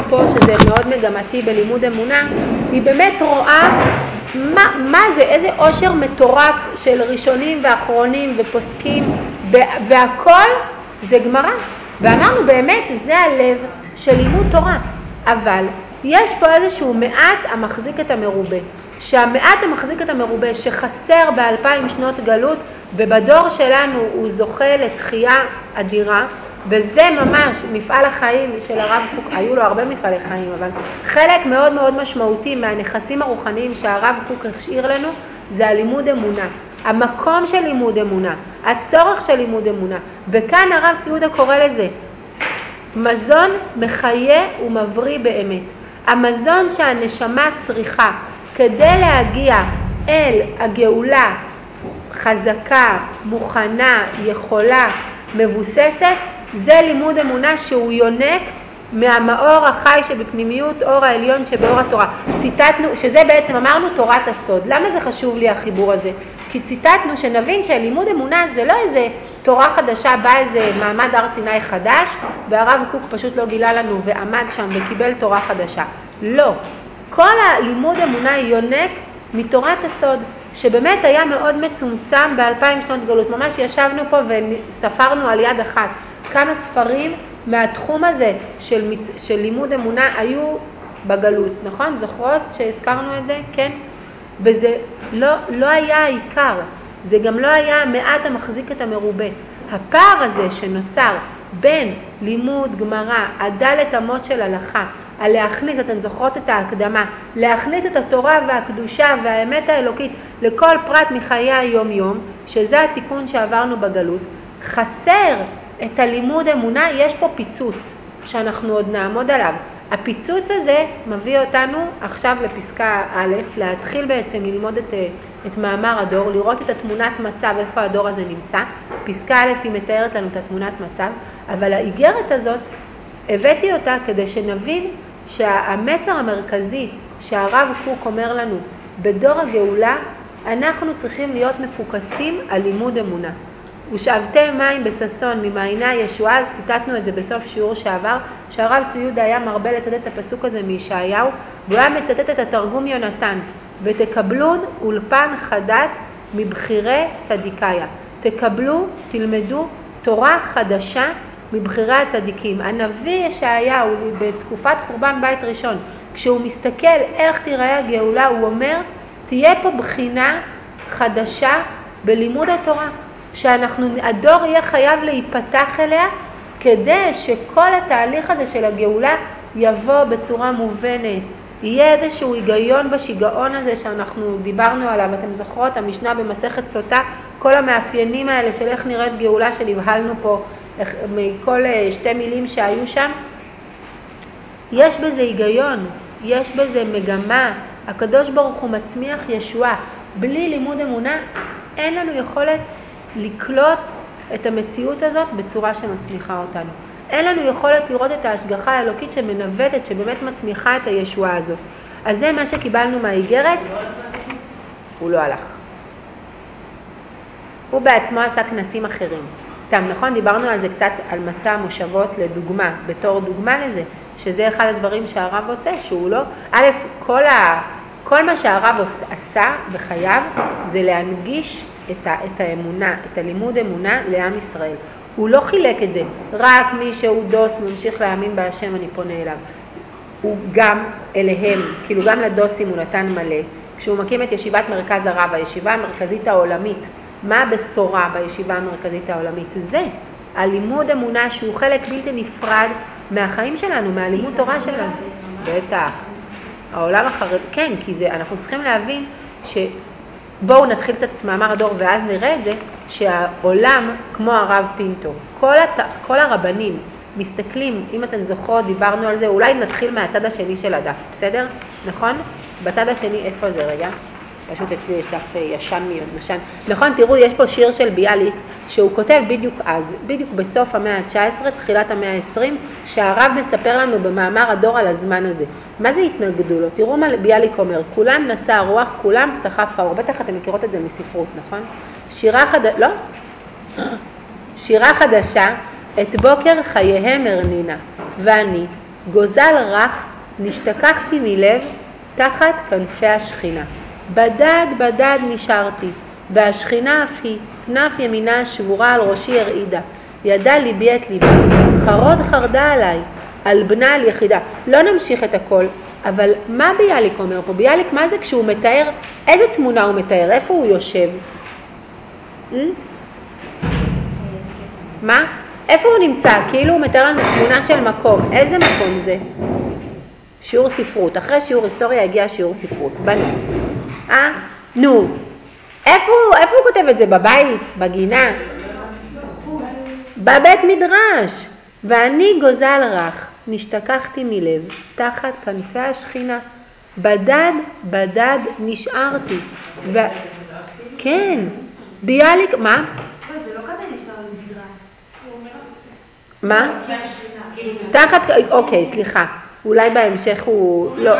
פה שזה מאוד מגמתי בלימוד אמונה, היא באמת רואה מה זה, איזה עושר מטורף של ראשונים ואחרונים ופוסקים, והכל זה גמרא. ואמרנו באמת זה הלב של לימוד תורה, אבל יש פה איזשהו מעט המחזיק את המרובה, שהמעט המחזיק את המרובה שחסר ב2000 שנות גלות, ובדור שלנו הוא זוכה לתחייה אדירה, וזה ממש מפעל החיים של הרב קוק. היו לו הרבה מפעלי חיים, אבל חלק מאוד מאוד משמעותי מהנכסים הרוחניים שהרב קוק השאיר לנו זה הלימוד אמונה, המקום של לימוד אמונה, הצורך של לימוד אמונה. וכאן הרב צבי יהודה קורא לזה מזון מחיה ומבריא באמת. המזון שהנשמה צריכה כדי להגיע אל הגאולה חזקה, מוכנה, יכולה, מבוססת, זה לימוד אמונה שהוא יונק מהמאור החי שבפנימיות אור העליון שבאור התורה. ציטטנו, שזה בעצם אמרנו תורת הסוד. למה זה חשוב לי החיבור הזה? כי ציטטנו שנבין שלימוד אמונה זה לא איזה תורה חדשה, בא איזה מעמד הר סיני חדש, והרב קוק פשוט לא גילה לנו ועמד שם וקיבל תורה חדשה. לא. כל הלימוד אמונה יונק מתורת הסוד, שבאמת היה מאוד מצומצם ב2000 שנות גלות. ממש ישבנו פה וספרנו על יד אחת כמה ספרים מהתחום הזה של לימוד אמונה היו בגלות, נכון? זוכרות שהזכרנו את זה? כן? וזה לא היה העיקר, זה גם לא היה מעט המחזיק את המרובה. הפער הזה שנוצר בין לימוד גמרא, הדלת אמות של הלכה, על להכניס, אתן זוכרות את ההקדמה, להכניס את התורה והקדושה והאמת האלוקית לכל פרט מחיי היום יום, שזה התיקון שעברנו בגלות, חסר את הלימוד אמונה. יש פה פיצוץ שאנחנו עוד נעמוד עליו. הפיצוץ הזה מביא אותנו עכשיו לפסקה א', להתחיל בעצם ללמוד את מאמר הדור, לראות את התמונת מצב, איפה הדור הזה נמצא. פסקה א' היא מתארת לנו את התמונת מצב, אבל האיגרת הזאת, הבאתי אותה כדי שנבין שהמסר המרכזי שהרב קוק אומר לנו, בדור הגאולה אנחנו צריכים להיות מפוקסים על לימוד אמונה. ושאבתם מים בססון ממעייני הישועה, ציטטנו את זה בסוף שיעור שעבר, שהרב צבי יהודה היה מרבה לצטט את הפסוק הזה מישעיהו, והוא היה מצטט את התרגום יונתן, ותקבלון אולפן חדת מבחירי צדיקיה. תקבלו, תלמדו תורה חדשה מבחירי הצדיקים. הנביא ישעיהו בתקופת חורבן בית ראשון, כשהוא מסתכל איך תיראה הגאולה, הוא אומר, תהיה פה בחינה חדשה בלימוד התורה, שהדור יהיה חייב להיפתח אליה, כדי שכל התהליך הזה של הגאולה יבוא בצורה מובנת. יהיה איזשהו היגיון בשיגעון הזה שאנחנו דיברנו עליו. אתם זוכרות, המשנה במסכת סוטה, כל המאפיינים האלה של איך נראית גאולה שנבהלנו פה מכל שתי מילים שהיו שם. יש בזה היגיון, יש בזה מגמה. הקדוש ברוך הוא מצמיח ישועה. בלי לימוד אמונה אין לנו יכולת לקלוט את המציאות הזאת בצורה שמצמיחה אותנו. אין לנו יכולת לראות את ההשגחה האלוקית שמנווטת, שבאמת מצמיחה את הישועה הזאת. אז זה מה שקיבלנו מהאיגרת. הוא לא הלך. הוא בעצמו עשה כנסים אחרים. סתם, נכון? דיברנו על זה קצת, על מסע המושבות לדוגמה, בתור דוגמה לזה, שזה אחד הדברים שהרב עושה, שהוא לא... א', כל מה שהרב עשה בחייו זה להנגיש את האמונה, את הלימוד אמונה לעם ישראל. הוא לא חילק את זה, רק מי שהוא דוס ממשיך להאמין בהשם אני פונה אליו. הוא גם אליהם, כאילו גם לדוסים הוא נתן מלא. כשהוא מקים את ישיבת מרכז הרב, הישיבה המרכזית העולמית, מה הבשורה בישיבה המרכזית העולמית? זה הלימוד אמונה שהוא חלק בלתי נפרד מהחיים שלנו, מהלימוד תורה שלנו. בטח. העולם החרד, כן, כי זה, אנחנו צריכים להבין בואו נתחיל קצת את מאמר הדור ואז נראה את זה, שהעולם כמו הרב פינטו, כל הרבנים מסתכלים, אם אתן זוכרות, דיברנו על זה, אולי נתחיל מהצד השני של הדף, בסדר? נכון? בצד השני, איפה זה רגע? פשוט אצלי יש דף ישן מיושן. נכון, תראו, יש פה שיר של ביאליק, שהוא כותב בדיוק אז, בדיוק בסוף המאה ה-19, תחילת המאה ה-20, שהרב מספר לנו במאמר הדור על הזמן הזה. מה זה התנגדו לו? תראו מה ביאליק אומר, כולם נשא הרוח, כולם סחף האור. בטח אתם מכירות את זה מספרות, נכון? שירה חדשה, את בוקר חייהם הרנינה, ואני גוזל רך, נשתכחתי מלב תחת כנפי השכינה. בדד בדד נשארתי, והשכינה אף היא, כנף ימינה שבורה על ראשי הרעידה. ידע ליבי את ליבי, חרוד חרדה עליי, על בנה על יחידה. לא נמשיך את הכל, אבל מה ביאליק אומר פה? ביאליק מה זה כשהוא מתאר, איזה תמונה הוא מתאר? איפה הוא יושב? מה? איפה הוא נמצא? כאילו הוא מתאר לנו תמונה של מקום. איזה מקום זה? שיעור ספרות. אחרי שיעור היסטוריה הגיע שיעור ספרות. בנו. נו. איפה הוא כותב את זה? בבית? בגינה? בבית מדרש. ואני גוזל רך, נשתכחתי מלב, תחת כנפי השכינה. בדד בדד נשארתי. כן. ביאליק, מה? זה לא כזה נשמע במדרש. מה? תחת, אוקיי, סליחה. אולי בהמשך הוא לא.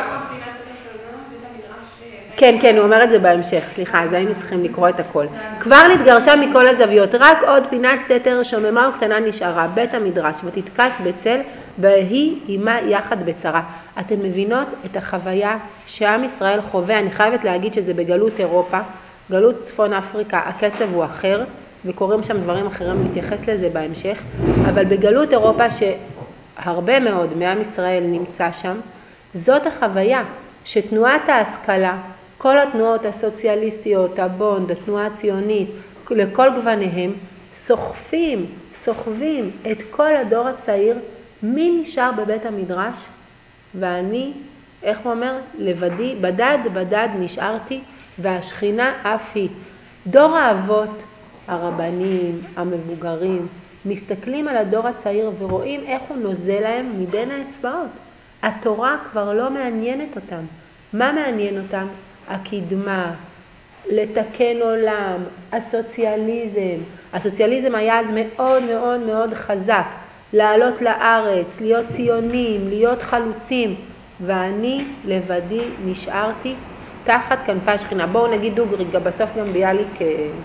כן, כן, הוא אומר את זה בהמשך, סליחה, אז היינו צריכים לקרוא את הכל. כבר נתגרשה מכל הזוויות, רק עוד פינת סתר שוממה וקטנה נשארה, בית המדרש, ותתכס בצל, והיא עימה יחד בצרה. אתן מבינות את החוויה שעם ישראל חווה, אני חייבת להגיד שזה בגלות אירופה, גלות צפון אפריקה, הקצב הוא אחר, וקוראים שם דברים אחרים, נתייחס לזה בהמשך, אבל בגלות אירופה שהרבה מאוד מעם ישראל נמצא שם, זאת החוויה שתנועת ההשכלה, כל התנועות הסוציאליסטיות, הבונד, התנועה הציונית, לכל גווניהם, סוחבים את כל הדור הצעיר, מי נשאר בבית המדרש? ואני, איך הוא אומר? לבדי, בדד נשארתי, והשכינה אף היא. דור האבות, הרבנים, המבוגרים, מסתכלים על הדור הצעיר ורואים איך הוא נוזל להם מבין האצבעות. התורה כבר לא מעניינת אותם. מה מעניין אותם? הקדמה, לתקן עולם, הסוציאליזם. הסוציאליזם היה אז מאוד מאוד מאוד חזק. לעלות לארץ, להיות ציונים, להיות חלוצים. ואני לבדי נשארתי תחת כנפי השכינה. בואו נגיד דוגריגה, בסוף גם ביאליק... שהוא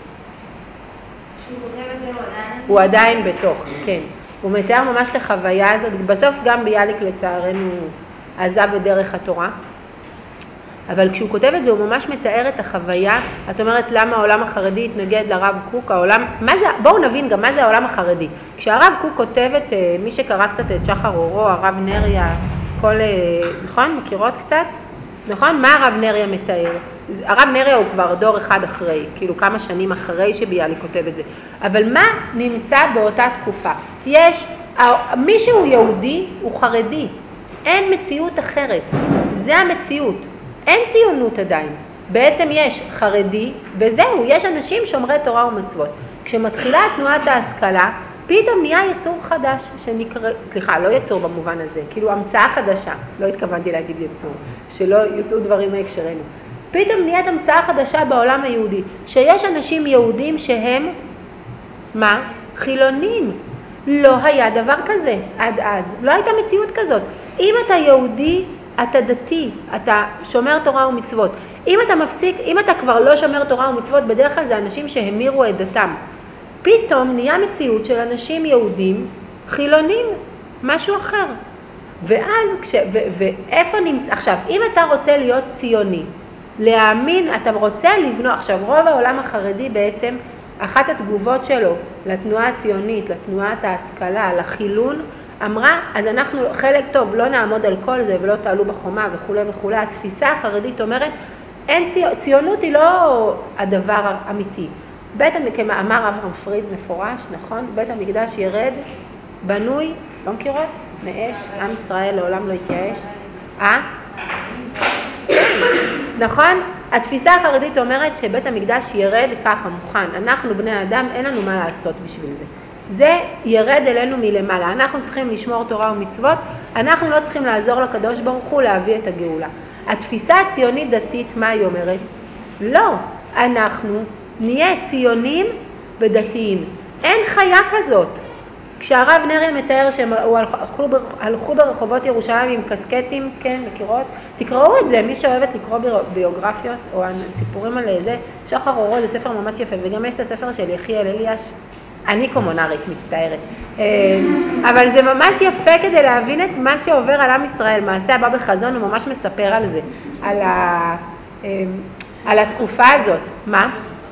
כותב את זה, הוא עדיין בתוך, כן. הוא מתאר ממש את החוויה הזאת. בסוף גם ביאליק לצערנו עזב בדרך התורה. אבל כשהוא כותב את זה הוא ממש מתאר את החוויה. את אומרת למה העולם החרדי התנגד לרב קוק? בואו נבין גם מה זה העולם החרדי. כשהרב קוק כותב את, מי שקרא קצת את שחר אורו, הרב נריה, נכון? מכירות קצת? נכון? מה הרב נריה מתאר? הרב נריה הוא כבר דור אחד אחרי, כאילו כמה שנים אחרי שביאליק כותב את זה. אבל מה נמצא באותה תקופה? מי שהוא יהודי הוא חרדי. אין מציאות אחרת. זה המציאות. אין ציונות עדיין. בעצם יש חרדי, וזהו, יש אנשים שומרי תורה ומצוות. כשמתחילה תנועת ההשכלה, פתאום נהיה יצור חדש שנקרא, סליחה, לא יצור במובן הזה, כאילו המצאה חדשה, לא התכוונתי להגיד יצור, שלא יוצאו דברים מהקשרנו. פתאום נהיית המצאה חדשה בעולם היהודי, שיש אנשים יהודים שהם, מה? חילונים. לא היה דבר כזה עד אז, לא הייתה מציאות כזאת. אם אתה יהודי, אתה דתי, אתה שומר תורה ומצוות. אם אתה כבר לא שומר תורה ומצוות, בדרך כלל זה אנשים שהמירו את דתם. פתאום נהיה מציאות של אנשים יהודים, חילונים, משהו אחר. ואז, ואיפה נמצא, עכשיו, אם אתה רוצה להיות ציוני, להאמין, אתה רוצה לבנות, עכשיו רוב העולם החרדי בעצם, אחת התגובות שלו לתנועה הציונית, לתנועת ההשכלה, לחילון, אמרה, אז אנחנו חלק טוב, לא נעמוד על כל זה ולא תעלו בחומה וכו' וכו'. התפיסה החרדית אומרת, ציונות היא לא הדבר האמיתי. כמאמר אברהם פריד מפורש, נכון? בית המקדש ירד, בנוי, לא מכירות? מאש, עם ישראל לעולם לא יתייאש. נכון? התפיסה החרדית אומרת שבית המקדש ירד ככה מוכן. אנחנו בני האדם, אין לנו מה לעשות בשביל זה. זה ירד אלינו מלמעלה. אנחנו צריכים לשמור תורה ומצוות, אנחנו לא צריכים לעזור לקדוש ברוך הוא להביא את הגאולה. התפיסה הציונית דתית, מה היא אומרת? לא, אנחנו נהיה ציונים ודתיים. אין חיה כזאת. כשהרב נריה מתאר שהם הלכו ברחובות ירושלים עם קסקטים, כן, מכירות? תקראו את זה, מי שאוהבת לקרוא ביוגרפיות או סיפורים על זה, שחר אורו זה ספר ממש יפה, וגם יש את הספר של יחיאל אליאש, אני קומונרית, מצטערת. אבל זה ממש יפה כדי להבין את מה שעובר על עם ישראל. מעשה הבא בחזון, הוא ממש מספר על זה, על התקופה הזאת. מה?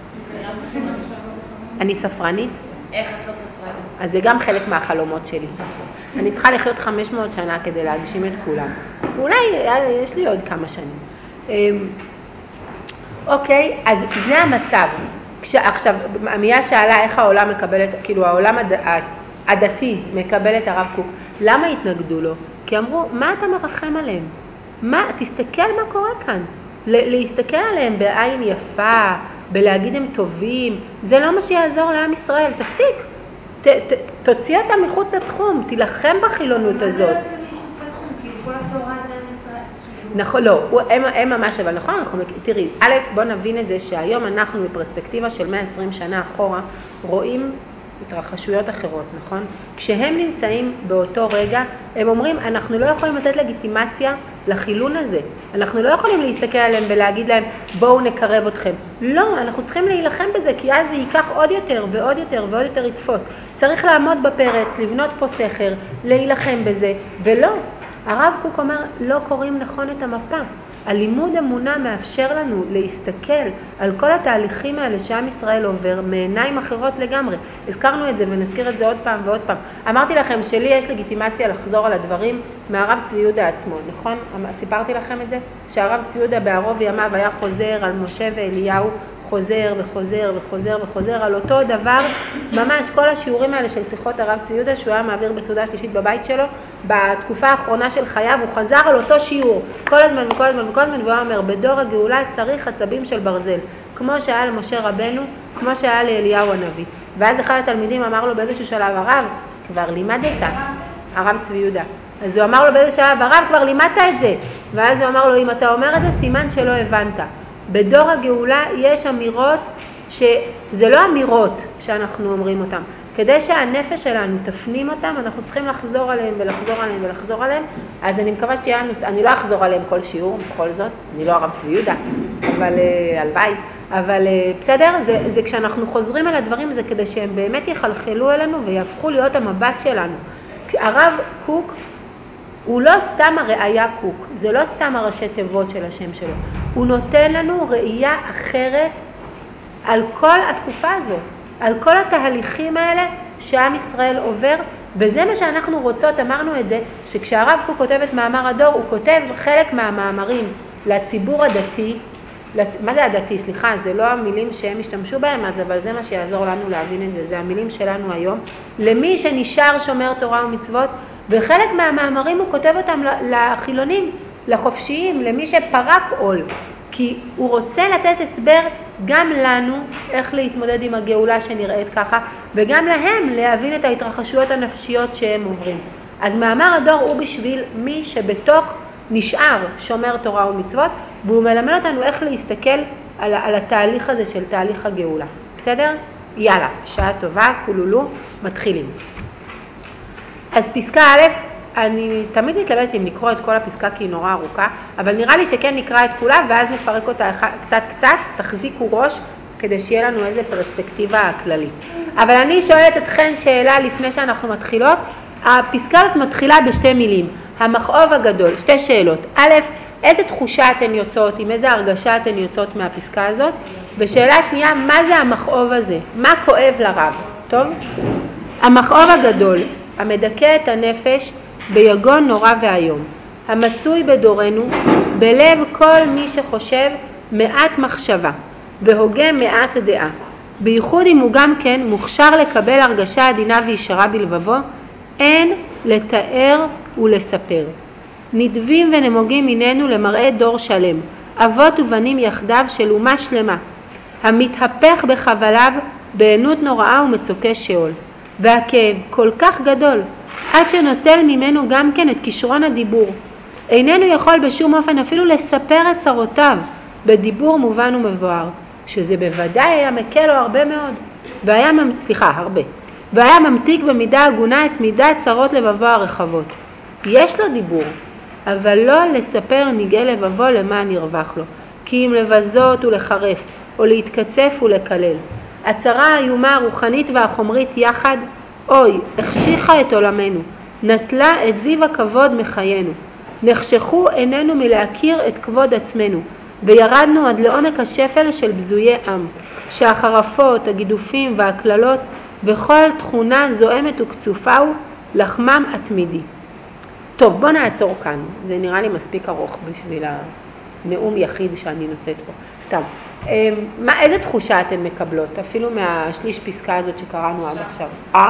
אני ספרנית? איך את לא ספרנית? אז זה גם חלק מהחלומות שלי. אני צריכה לחיות 500 שנה כדי להגשים את כולם. אולי יש לי עוד כמה שנים. אוקיי, אז זה המצב. עכשיו, עמיה שאלה איך העולם מקבל, כאילו העולם הדתי מקבל את הרב קוק. למה התנגדו לו? כי אמרו, מה אתה מרחם עליהם? תסתכל מה קורה כאן. להסתכל עליהם בעין יפה, בלהגיד הם טובים, זה לא מה שיעזור לעם ישראל. תפסיק. תוציא אותם מחוץ לתחום, תילחם בחילונות הזאת. מה זה מחוץ לתחום? כי כל התורה זה עם ישראל. נכון, לא, הם ממש, אבל נכון, תראי, א', בוא נבין את זה שהיום אנחנו בפרספקטיבה של 120 שנה אחורה רואים התרחשויות אחרות, נכון? כשהם נמצאים באותו רגע, הם אומרים, אנחנו לא יכולים לתת לגיטימציה לחילון הזה. אנחנו לא יכולים להסתכל עליהם ולהגיד להם, בואו נקרב אתכם. לא, אנחנו צריכים להילחם בזה, כי אז זה ייקח עוד יותר ועוד יותר ועוד יותר יתפוס. צריך לעמוד בפרץ, לבנות פה סכר, להילחם בזה, ולא. הרב קוק אומר, לא קוראים נכון את המפה. הלימוד אמונה מאפשר לנו להסתכל על כל התהליכים האלה שעם ישראל עובר מעיניים אחרות לגמרי. הזכרנו את זה ונזכיר את זה עוד פעם ועוד פעם. אמרתי לכם שלי יש לגיטימציה לחזור על הדברים מהרב צבי יהודה עצמו, נכון? סיפרתי לכם את זה? שהרב צבי יהודה בערוב ימיו היה חוזר על משה ואליהו, חוזר וחוזר וחוזר וחוזר על אותו דבר, ממש כל השיעורים האלה של שיחות הרב צבי יהודה שהוא היה מעביר בסעודה שלישית בבית שלו, בתקופה האחרונה של חייו הוא חזר על אותו שיעור כל הזמן וכל הזמן וכל הזמן, והוא אומר בדור הגאולה צריך עצבים של ברזל, כמו שהיה למשה רבנו, כמו שהיה לאליהו הנביא. ואז אחד התלמידים אמר לו באיזשהו שלב, הרב, כבר לימדת, הרב צבי יהודה. אז הוא אמר לו באיזשהו שלב, הרב, כבר לימדת את זה. ואז הוא אמר לו, אם אתה אומר את זה, סימן שלא הבנת. בדור הגאולה יש אמירות שזה לא אמירות שאנחנו אומרים אותן. כדי שהנפש שלנו תפנים אותם, אנחנו צריכים לחזור עליהם ולחזור עליהם ולחזור עליהם. אז אני מקווה שתהיה לנו, אני לא אחזור עליהם כל שיעור, בכל זאת, אני לא הרב צבי יהודה, אבל הלוואי. אבל בסדר, זה כשאנחנו חוזרים על הדברים, זה כדי שהם באמת יחלחלו אלינו ויהפכו להיות המבט שלנו. הרב קוק, הוא לא סתם הראייה קוק, זה לא סתם הראשי תיבות של השם שלו. הוא נותן לנו ראייה אחרת על כל התקופה הזאת, על כל התהליכים האלה שעם ישראל עובר, וזה מה שאנחנו רוצות, אמרנו את זה, שכשהרב קוק כותב את מאמר הדור, הוא כותב חלק מהמאמרים לציבור הדתי, מה זה הדתי? סליחה, זה לא המילים שהם השתמשו בהם אז, אבל זה מה שיעזור לנו להבין את זה, זה המילים שלנו היום, למי שנשאר שומר תורה ומצוות, וחלק מהמאמרים הוא כותב אותם לחילונים, לחופשיים, למי שפרק עול, כי הוא רוצה לתת הסבר גם לנו איך להתמודד עם הגאולה שנראית ככה, וגם להם להבין את ההתרחשויות הנפשיות שהם עוברים. אז מאמר הדור הוא בשביל מי שבתוך נשאר שומר תורה ומצוות, והוא מלמד אותנו איך להסתכל על התהליך הזה של תהליך הגאולה. בסדר? יאללה, שעה טובה, כולולו, מתחילים. אז פסקה א', אני תמיד מתלבטת אם לקרוא את כל הפסקה כי היא נורא ארוכה, אבל נראה לי שכן נקרא את כולה ואז נפרק אותה קצת, תחזיקו ראש כדי שיהיה לנו איזה פרספקטיבה כללית. אבל אני שואלת אתכן שאלה לפני שאנחנו מתחילות, הפסקה הזאת מתחילה בשתי מילים, המכאוב הגדול, שתי שאלות. א', איזה תחושה אתן יוצאות, עם איזה הרגשה אתן יוצאות מהפסקה הזאת? ושאלה שנייה, מה זה המכאוב הזה? מה כואב לרב? טוב? המכאוב הגדול, המדכא את הנפש ביגון נורא והיום, המצוי בדורנו, בלב כל מי שחושב מעט מחשבה, והוגה מעט דעה. בייחוד אם הוא גם כן מוכשר לקבל הרגשה עדינה וישרה בלבבו, אין לתאר ולספר. נדבים ונמוגים ממנו למראה דור שלם, אבות ובנים יחדיו של אומה שלמה, המתהפך בחבליו בעינות נוראה ומצוקי שאול. והכאב כל כך גדול, עד שנוטל ממנו גם כן את כישרון הדיבור. איננו יכול בשום אופן אפילו לספר את צרותיו בדיבור מובן ומבואר, שזה בוודאי היה מקל לו הרבה מאוד, והיה ממתיק במידה הגונה את מידת צרות לבבו הרחבות. יש לו דיבור, אבל לא לספר נגעי לבבו למען ירווח לו, כי אם לבזות ולחרף, או להתקצף ולקלל. הצרה האיומה הרוחנית והחומרית יחד, אוי, החשיכה את עולמנו, נטלה את זיו הכבוד מחיינו. נחשכו עינינו מלהכיר את כבוד עצמנו, וירדנו עד לעומק השפל של בזויי עם, שהחרפות, הגידופים והכללות בכל תכונה זוהמת וקצופה הוא לחמם התמידי. טוב, בוא נעצור כאן, זה נראה לי מספיק ארוך בשביל הנאום יחיד שאני נושאת פה. סתם, איזה תחושה אתן מקבלות, אפילו מהשליש פסקה הזאת שקראנו עד עכשיו?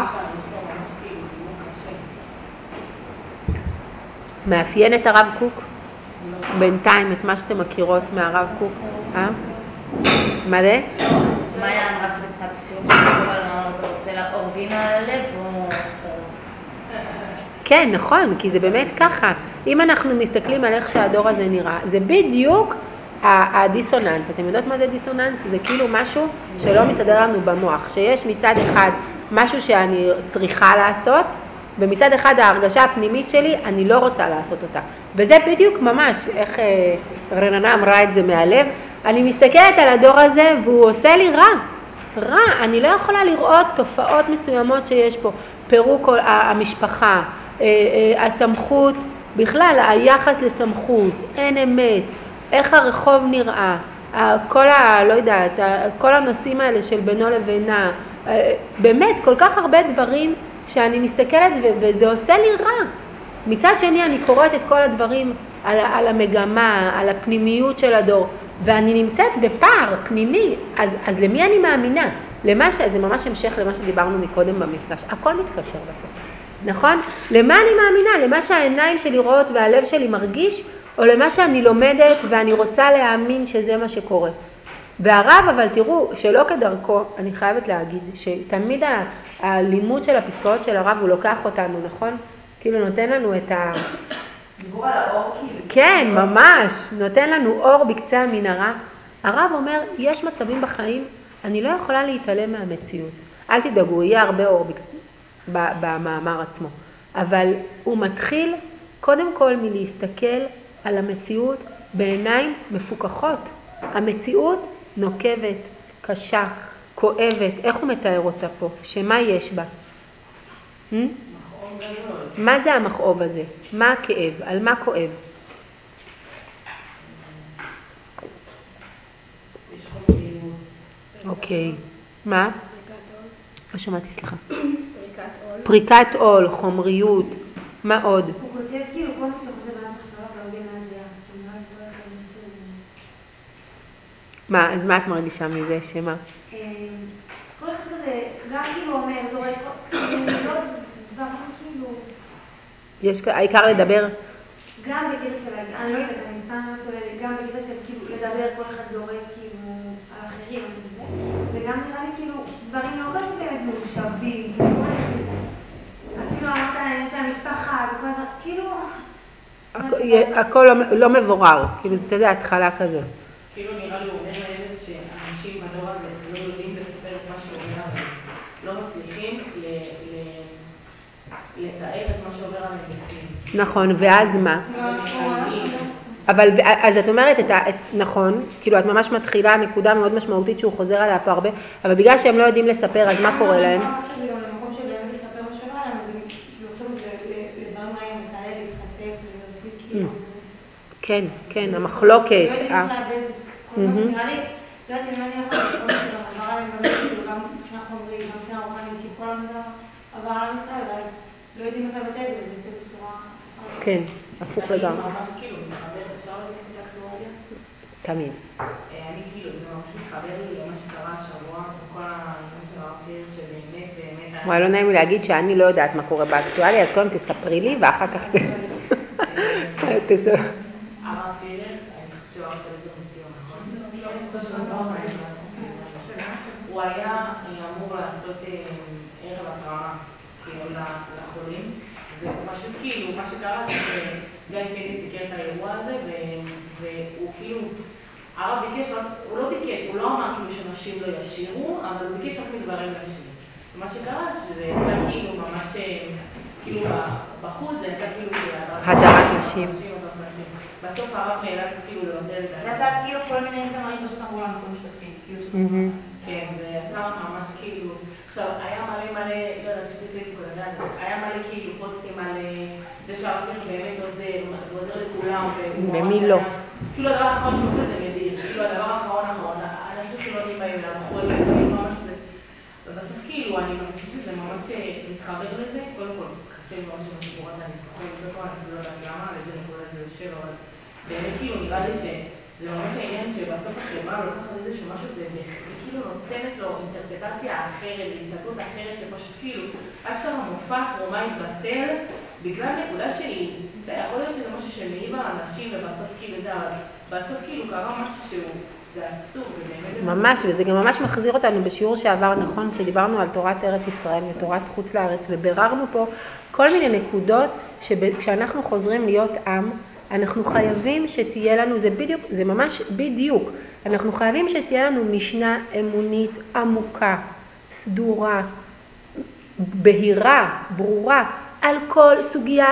מאפיין את הרב קוק? בינתיים את מה שאתם מכירות מהרב קוק? מה זה? מאיה אמרה שבתחילת השיעור שחשוב על מה אתה עושה לה אורגינה על הלב או... כן, נכון, כי זה באמת ככה. אם אנחנו מסתכלים על איך שהדור הזה נראה, זה בדיוק הדיסוננס. אתם יודעות מה זה דיסוננס? זה כאילו משהו שלא מסתדר לנו במוח, שיש מצד אחד משהו שאני צריכה לעשות, ומצד אחד ההרגשה הפנימית שלי, אני לא רוצה לעשות אותה. וזה בדיוק ממש, איך רננה אמרה את זה מהלב, אני מסתכלת על הדור הזה והוא עושה לי רע. אני לא יכולה לראות תופעות מסוימות שיש פה, פירוק המשפחה, הסמכות, בכלל היחס לסמכות, אין אמת, איך הרחוב נראה, לא יודעת, כל הנושאים האלה של בינו לבינה, באמת כל כך הרבה דברים שאני מסתכלת וזה עושה לי רע. מצד שני אני קוראת את כל הדברים על המגמה, על הפנימיות של הדור, ואני נמצאת בפער פנימי, אז למי אני מאמינה? זה ממש המשך למה שדיברנו מקודם במפגש, הכל מתקשר בסוף, נכון? למה אני מאמינה? למה שהעיניים שלי רואות והלב שלי מרגיש, או למה שאני לומדת ואני רוצה להאמין שזה מה שקורה? והרב, אבל תראו, שלא כדרכו, אני חייבת להגיד, שתמיד הלימוד של הפסקאות של הרב הוא לוקח אותנו, נכון? כאילו נותן לנו את דיבור על האור כאילו. כן, ממש, נותן לנו אור בקצה המנהרה. הרב אומר, יש מצבים בחיים, אני לא יכולה להתעלם מהמציאות. אל תדאגו, יהיה הרבה אור במאמר עצמו. אבל הוא מתחיל קודם כל מלהסתכל על המציאות בעיניים מפוקחות. המציאות נוקבת, קשה, כואבת. איך הוא מתאר אותה פה? שמה יש בה? מה זה המכאוב הזה? מה הכאב? על מה כואב? אוקיי. מה? לא שמעתי, סליחה. פריקת עול, חומריות. מה עוד? הוא כותב כאילו כל מה שחושב על מחשבה ולא יודעים לאן זה מה, אז מה את מרגישה מזה? שמה? כל אחד כזה, גם כאילו אומר, זורק, לא דברים כאילו... העיקר לדבר? גם בקטע של, אני לא יודעת, אני סתם משהו, גם בקטע של כאילו לדבר, כל אחד זורק כאילו על אחרים, וגם נראה לי כאילו דברים לא כזה באמת מאושבים, אפילו אמרת העניין של המשפחה וכל הזמן, כאילו... הכל לא מבורר, כאילו זה תדע התחלה כזה. כאילו נראה לי הוא אומר לילד שאנשים בדור הזה לא יודעים לספר את מה שעובר עליהם, לא מצליחים לתאר את מה שעובר עליהם בפנים. נכון, ואז מה? אבל אז את אומרת, נכון, כאילו את ממש מתחילה נקודה מאוד משמעותית שהוא חוזר עליה פה הרבה, אבל בגלל שהם לא יודעים לספר, אז מה קורה להם? זה גם למקום שבאמת לספר מה שעובר עליהם, אז הם לוקחים את זה לדברים רעים, את הלב, להתחשף, להוסיף כאילו... כן, כן, המחלוקת. לא יודעים איך לאבד, כל מה נראה לי, לא יודעת אם אני יכול לעשות כל מה שגם עבר עליהם באמת, כאילו גם מבחינה חומרית, גם מבחינה רוחנית, כי כל המדע עבר על עם ישראל, אבל לא יודעים איך לבטא את זה, וזה יוצא בצורה... כן, הפוך לגמרי. אני ממש כאילו מתחברת, אפשר להגיד קצת אקטואליה? תמיד. אני כאילו, זה ממש מתחבר לי למה שקרה השבוע, בכל העניין של הרב פירר, שבאמת, באמת... וואי, לא נעים לי להגיד שאני לא יודעת מה קורה באקטואליה, אז קודם תספרי לי, ואחר כך... הרב פירר, אני חושבת שהוא הרב של איזה מציון, נכון? הוא היה אמור לעשות ערב התרמה, כאילו לחולים, ופשוט כאילו, מה שקרה זה שגיא פיני סיקר את האירוע הזה, והוא כאילו, הרב ביקש, הוא לא ביקש, הוא לא אמר כאילו שנשים לא ישירו, אבל הוא ביקש רק מגברים לשיר. ומה שקרה זה שזה הייתה כאילו ממש, כאילו בחוץ זה הייתה כאילו הדרת נשים. בסוף הרב נאלץ כאילו לבטל את זה. נתת כאילו כל מיני זמרים פשוט אמרו לנו כל משתתפים, כאילו כן, זה יצא ממש כאילו, עכשיו, היה מלא, לא יודעת, יש לי פייסבוק, היה מלא כאילו פוסטים על זה שהרב פרר באמת עוזר לכולם, ומי לא? כאילו הדבר האחרון שהוא עושה זה מדיר, כאילו הדבר האחרון, אנשים חילונים באים אליו, חולים, ממש זה. ובסוף כאילו, אני מרגישה שזה ממש מתחבר לזה, קודם כל, קשה לי ממש עם הסיפורת, אני זוכרת אותו, אני לא יודעת למה, על איזה נקודה זה יושב, אבל באמת כאילו נראה לי שזה ממש העניין שבסוף החברה לוקחת איזשהו משהו, זה כאילו נותנת לו אינטרפטציה אחרת, והסתכלות אחרת שפשוט כאילו, אשכרה מופע תרומה התבטל, בגלל נקודה שהיא, יכול להיות שזה משהו שמעיב על אנשים, ובסוף כאילו זה, אבל בסוף כאילו קרה משהו שהוא, זה עצוב, ובאמת... ממש, וזה גם ממש מחזיר אותנו בשיעור שעבר, נכון, כשדיברנו על תורת ארץ ישראל ותורת חוץ לארץ, ובררנו פה כל מיני נקודות שכשאנחנו חוזרים להיות עם, אנחנו חייבים שתהיה לנו, זה ממש בדיוק, אנחנו חייבים שתהיה לנו משנה אמונית עמוקה, סדורה, בהירה, ברורה, על כל סוגיה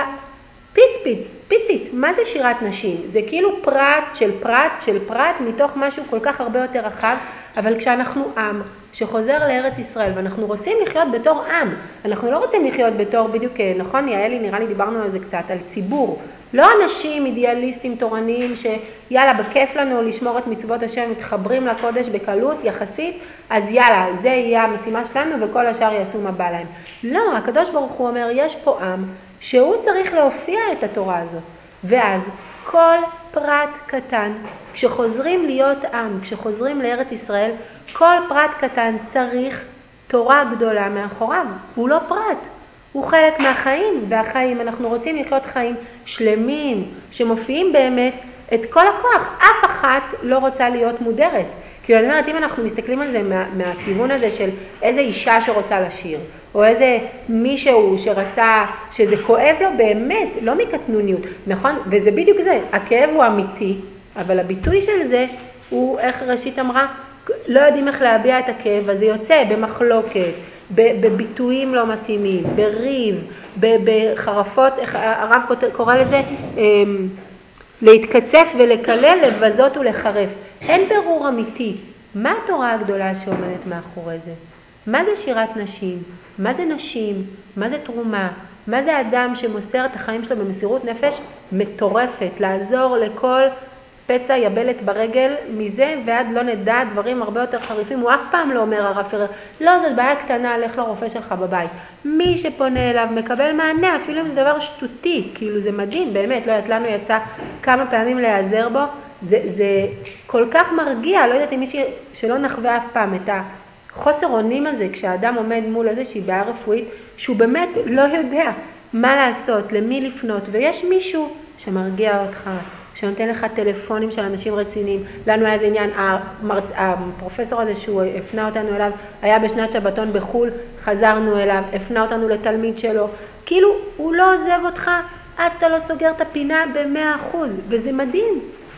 פיצית. מה זה שירת נשים? זה כאילו פרט של פרט מתוך משהו כל כך הרבה יותר רחב, אבל כשאנחנו עם שחוזר לארץ ישראל ואנחנו רוצים לחיות בתור עם, אנחנו לא רוצים לחיות בתור בדיוק, נכון יעלי, נראה לי דיברנו על זה קצת, על ציבור, לא אנשים אידיאליסטים תורניים שיאללה בכיף לנו לשמור את מצוות השם, מתחברים לקודש בקלות יחסית, אז יאללה זה יהיה המשימה שלנו וכל השאר יעשו מה בא להם. לא, הקדוש ברוך הוא אומר יש פה עם שהוא צריך להופיע את התורה הזאת, ואז כל פרט קטן, כשחוזרים להיות עם, כשחוזרים לארץ ישראל, כל פרט קטן צריך תורה גדולה מאחוריו, הוא לא פרט, הוא חלק מהחיים, והחיים, אנחנו רוצים לחיות חיים שלמים, שמופיעים באמת את כל הכוח, אף אחת לא רוצה להיות מודרת. כאילו אני אומרת, אם אנחנו מסתכלים על זה מהכיוון הזה של איזה אישה שרוצה לשיר, או איזה מישהו שרצה, שזה כואב לו באמת, לא מקטנוניות, נכון? וזה בדיוק זה, הכאב הוא אמיתי, אבל הביטוי של זה הוא, איך ראשית אמרה, לא יודעים איך להביע את הכאב, אז זה יוצא במחלוקת, בביטויים לא מתאימים, בריב, בחרפות, איך הרב קורא לזה, להתקצף ולקלל, לבזות ולחרף. אין ברור אמיתי. מה התורה הגדולה שעומדת מאחורי זה? מה זה שירת נשים? מה זה נשים? מה זה תרומה? מה זה אדם שמוסר את החיים שלו במסירות נפש מטורפת? לעזור לכל פצע יבלת ברגל מזה ועד לא נדע דברים הרבה יותר חריפים. הוא אף פעם לא אומר הרב פרר, לא זאת בעיה קטנה, לך לרופא שלך בבית. מי שפונה אליו מקבל מענה, אפילו אם זה דבר שטותי, כאילו זה מדהים, באמת, לא יודעת, לנו יצא כמה פעמים להיעזר בו, זה כל כך מרגיע, לא יודעת אם מישהי שלא נחווה אף פעם את החוסר אונים הזה, כשהאדם עומד מול איזושהי בעיה רפואית, שהוא באמת לא יודע מה לעשות, למי לפנות, ויש מישהו שמרגיע אותך, שנותן לך טלפונים של אנשים רציניים. לנו היה איזה עניין, הפרופסור הזה שהוא הפנה אותנו אליו, היה בשנת שבתון בחול, חזרנו אליו, הפנה אותנו לתלמיד שלו, כאילו הוא לא עוזב אותך, אתה לא סוגר את הפינה ב100%, וזה מדהים.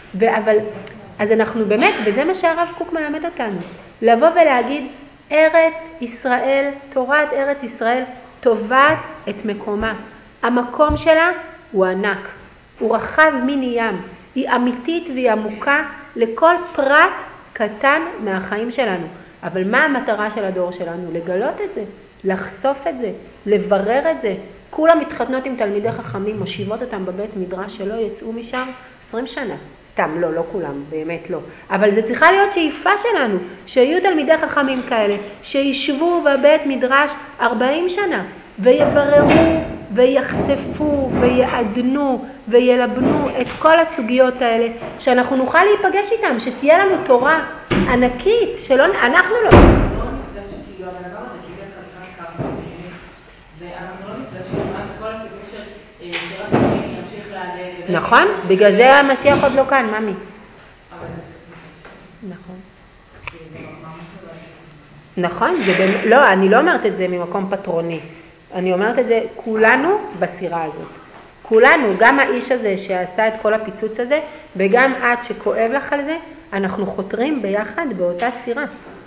אז אנחנו באמת, וזה מה שהרב קוק מלמד אותנו, לבוא ולהגיד, ארץ ישראל, תורת ארץ ישראל, תובעת את מקומה. המקום שלה הוא ענק, הוא רחב מיני ים, היא אמיתית והיא עמוקה לכל פרט קטן מהחיים שלנו. אבל מה המטרה של הדור שלנו? לגלות את זה, לחשוף את זה, לברר את זה. כולם מתחתנות עם תלמידי חכמים, מושיבות אותם בבית מדרש שלא יצאו משם 20 שנה. סתם, לא כולם, באמת לא. אבל זה צריכה להיות שאיפה שלנו, שיהיו תלמידי חכמים כאלה, שישבו בבית מדרש 40 שנה, ויבררו, ויחשפו, ויעדנו, וילבנו את כל הסוגיות האלה, שאנחנו נוכל להיפגש איתם, שתהיה לנו תורה ענקית, אנחנו לא. לא נפגש כאילו, אבל הדבר הזה קיבל חלקן כמה פעמים, ואנחנו לא נפגשים עד כל הסיפור של שירת נשים ימשיך להדק. נכון, בגלל זה המשיח עוד לא כאן, ממי. נכון. נכון, לא, אני לא אומרת את זה ממקום פטרוני. אני אומרת את זה, כולנו בסירה הזאת. כולנו, גם האיש הזה שעשה את כל הפיצוץ הזה, וגם את שכואב לך על זה, אנחנו חותרים ביחד באותה סירה.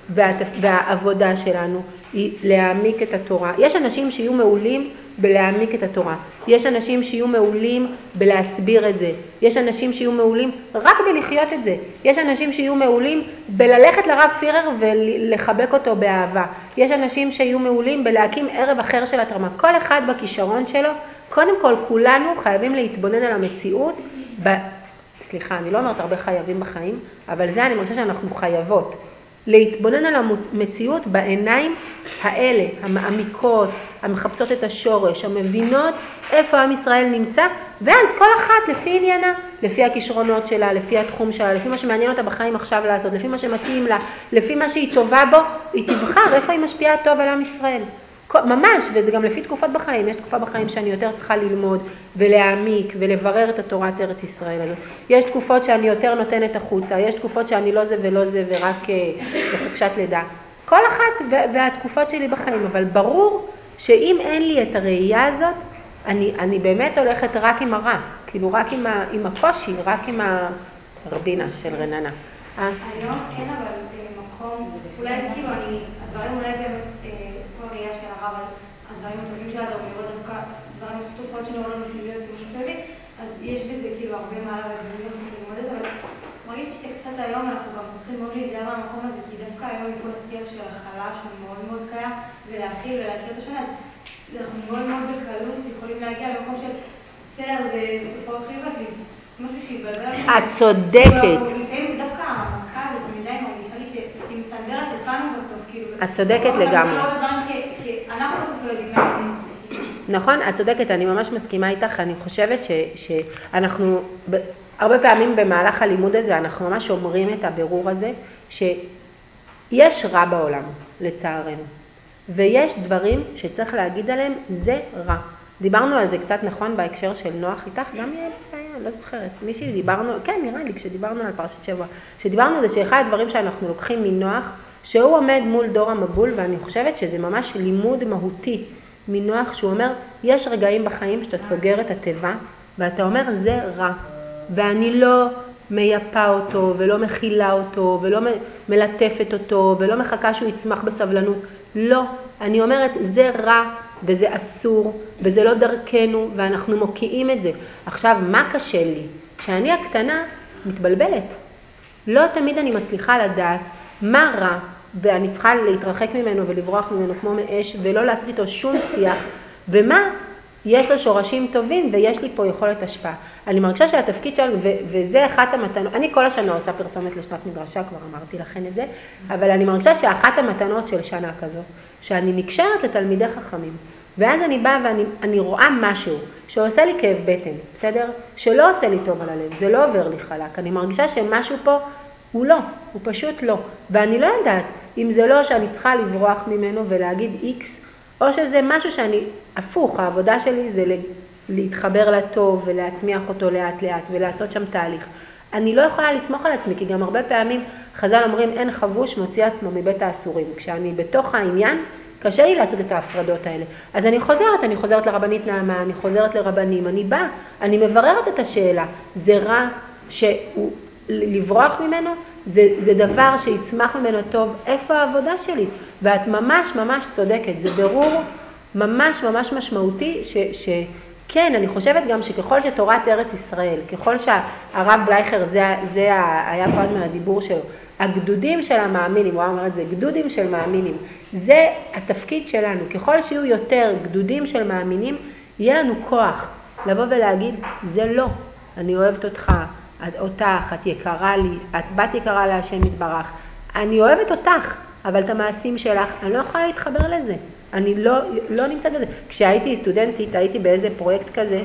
והעבודה שלנו היא להעמיק את התורה. יש אנשים שיהיו מעולים בלהעמיק את התורה. יש אנשים שיהיו מעולים בלהסביר את זה. יש אנשים שיהיו מעולים רק בלחיות את זה. יש אנשים שיהיו מעולים בללכת לרב פירר ולחבק אותו באהבה. יש אנשים שיהיו מעולים בלהקים ערב אחר של התרמה. כל אחד בכישרון שלו. קודם כל, כולנו חייבים להתבונן על המציאות. סליחה, אני לא אומרת הרבה חייבים בחיים, אבל זה אני מרגישה שאנחנו חייבות. להתבונן על המציאות בעיניים האלה, המעמיקות, המחפשות את השורש, המבינות איפה עם ישראל נמצא, ואז כל אחת לפי עניינה, לפי הכישרונות שלה, לפי התחום שלה, לפי מה שמעניין אותה בחיים עכשיו לעשות, לפי מה שמתאים לה, לפי מה שהיא טובה בו, היא תבחר איפה היא משפיעה טוב על עם ישראל. ממש, וזה גם לפי תקופות בחיים. יש תקופה בחיים שאני יותר צריכה ללמוד ולהעמיק ולברר את התורת ארץ ישראל הזאת. יש תקופות שאני יותר נותנת החוצה, יש תקופות שאני לא זה ולא זה ורק בחופשת לידה. כל אחת והתקופות שלי בחיים, אבל ברור שאם אין לי את הראייה הזאת, אני באמת הולכת רק עם הרע, כאילו רק עם הקושי, רק עם הרבינה של רננה. היום כן, אבל במקום, אולי כאילו הדברים אולי באמת כמו ראייה של הרב על הדברים הטובים של הדברים, לראות דווקא דברים תופעות שנראו לנו שליליות כמו שטובים, אז יש בזה כאילו הרבה מעלה ודברים גם צריכים ללמוד את זה, אבל מרגיש שקצת היום אנחנו גם צריכים מאוד להיזהר מהמקום הזה, כי דווקא היום עם כל השיח של החלה שהוא מאוד מאוד קיים, ולהכיל את השונה, אז אנחנו מאוד מאוד בקלות יכולים להגיע למקום של בסדר, זה תופעות חיוביות, משהו שיבלבל. את צודקת. לפעמים דווקא המכה הזאת תמידי מרגישה לי שהיא מסנדרת אותנו בסוף, כאילו. את צודקת לגמרי. אנחנו בסוף לא יודעים מה זה. נכון, את צודקת, אני ממש מסכימה איתך, אני חושבת שאנחנו, הרבה פעמים במהלך הלימוד הזה, אנחנו ממש אומרים את הבירור הזה, שיש רע בעולם, לצערנו, ויש דברים שצריך להגיד עליהם, זה רע. דיברנו על זה קצת נכון בהקשר של נוח איתך, גם יהיה, לא זוכרת, מישהי דיברנו, כן נראה לי, כשדיברנו על פרשת שבוע, שדיברנו על זה שאחד הדברים שאנחנו לוקחים מנוח, שהוא עומד מול דור המבול, ואני חושבת שזה ממש לימוד מהותי מנוח, שהוא אומר, יש רגעים בחיים שאתה סוגר את הטבע, ואתה אומר, זה רע, ואני לא מייפה אותו, ולא מכילה אותו, ולא מלטפת אותו, ולא מחכה שהוא יצמח בסבלנות, לא, אני אומרת, זה רע, וזה אסור, וזה לא דרכנו, ואנחנו מוקיעים את זה. עכשיו, מה קשה לי? שאני הקטנה מתבלבלת. לא תמיד אני מצליחה לדעת מה רע, ואני צריכה להתרחק ממנו ולברוח ממנו כמו מאש, ולא לעשות איתו שום שיח, ומה יש לו שורשים טובים, ויש לי פה יכולת השפעה. אני מרגישה שהתפקיד שלנו, וזה אחת המתנות, אני כל השנה עושה פרסומת לשנת מדרשה, כבר אמרתי לכן את זה, אבל אני מרגישה שאחת המתנות של שנה כזו, שאני נקשרת לתלמידי חכמים, ואז אני באה ואני רואה משהו שעושה לי כאב בטן, בסדר? שלא עושה לי טוב על הלב, זה לא עובר לי חלק, אני מרגישה שמשהו פה הוא לא, הוא פשוט לא, ואני לא יודעת אם זה לא שאני צריכה לברוח ממנו ולהגיד איקס, או שזה משהו שאני, הפוך, העבודה שלי זה להתחבר לטוב ולהצמיח אותו לאט לאט ולעשות שם תהליך. אני לא יכולה לסמוך על עצמי, כי גם הרבה פעמים חז"ל אומרים, אין חבוש מוציא עצמו מבית האסורים. כשאני בתוך העניין, קשה לי לעשות את ההפרדות האלה. אז אני חוזרת לרבנית נעמה, אני חוזרת לרבנים, אני באה, אני מבררת את השאלה. זה רע לברוח ממנו? זה דבר שיצמח ממנו טוב. איפה העבודה שלי? ואת ממש ממש צודקת. זה ברור ממש ממש משמעותי כן, אני חושבת גם שככל שתורת ארץ ישראל, ככל שהרב בלייכר, זה היה כל הזמן הדיבור שלו, הגדודים של המאמינים, הוא אומר את זה, גדודים של מאמינים, זה התפקיד שלנו. ככל שיהיו יותר גדודים של מאמינים, יהיה לנו כוח לבוא ולהגיד, זה לא, אני אוהבת אותך, את יקרה לי, את בת יקרה להשם יתברך, אני אוהבת אותך, אבל את המעשים שלך, אני לא יכולה להתחבר לזה. אני לא נמצאת בזה. כשהייתי סטודנטית, הייתי באיזה פרויקט כזה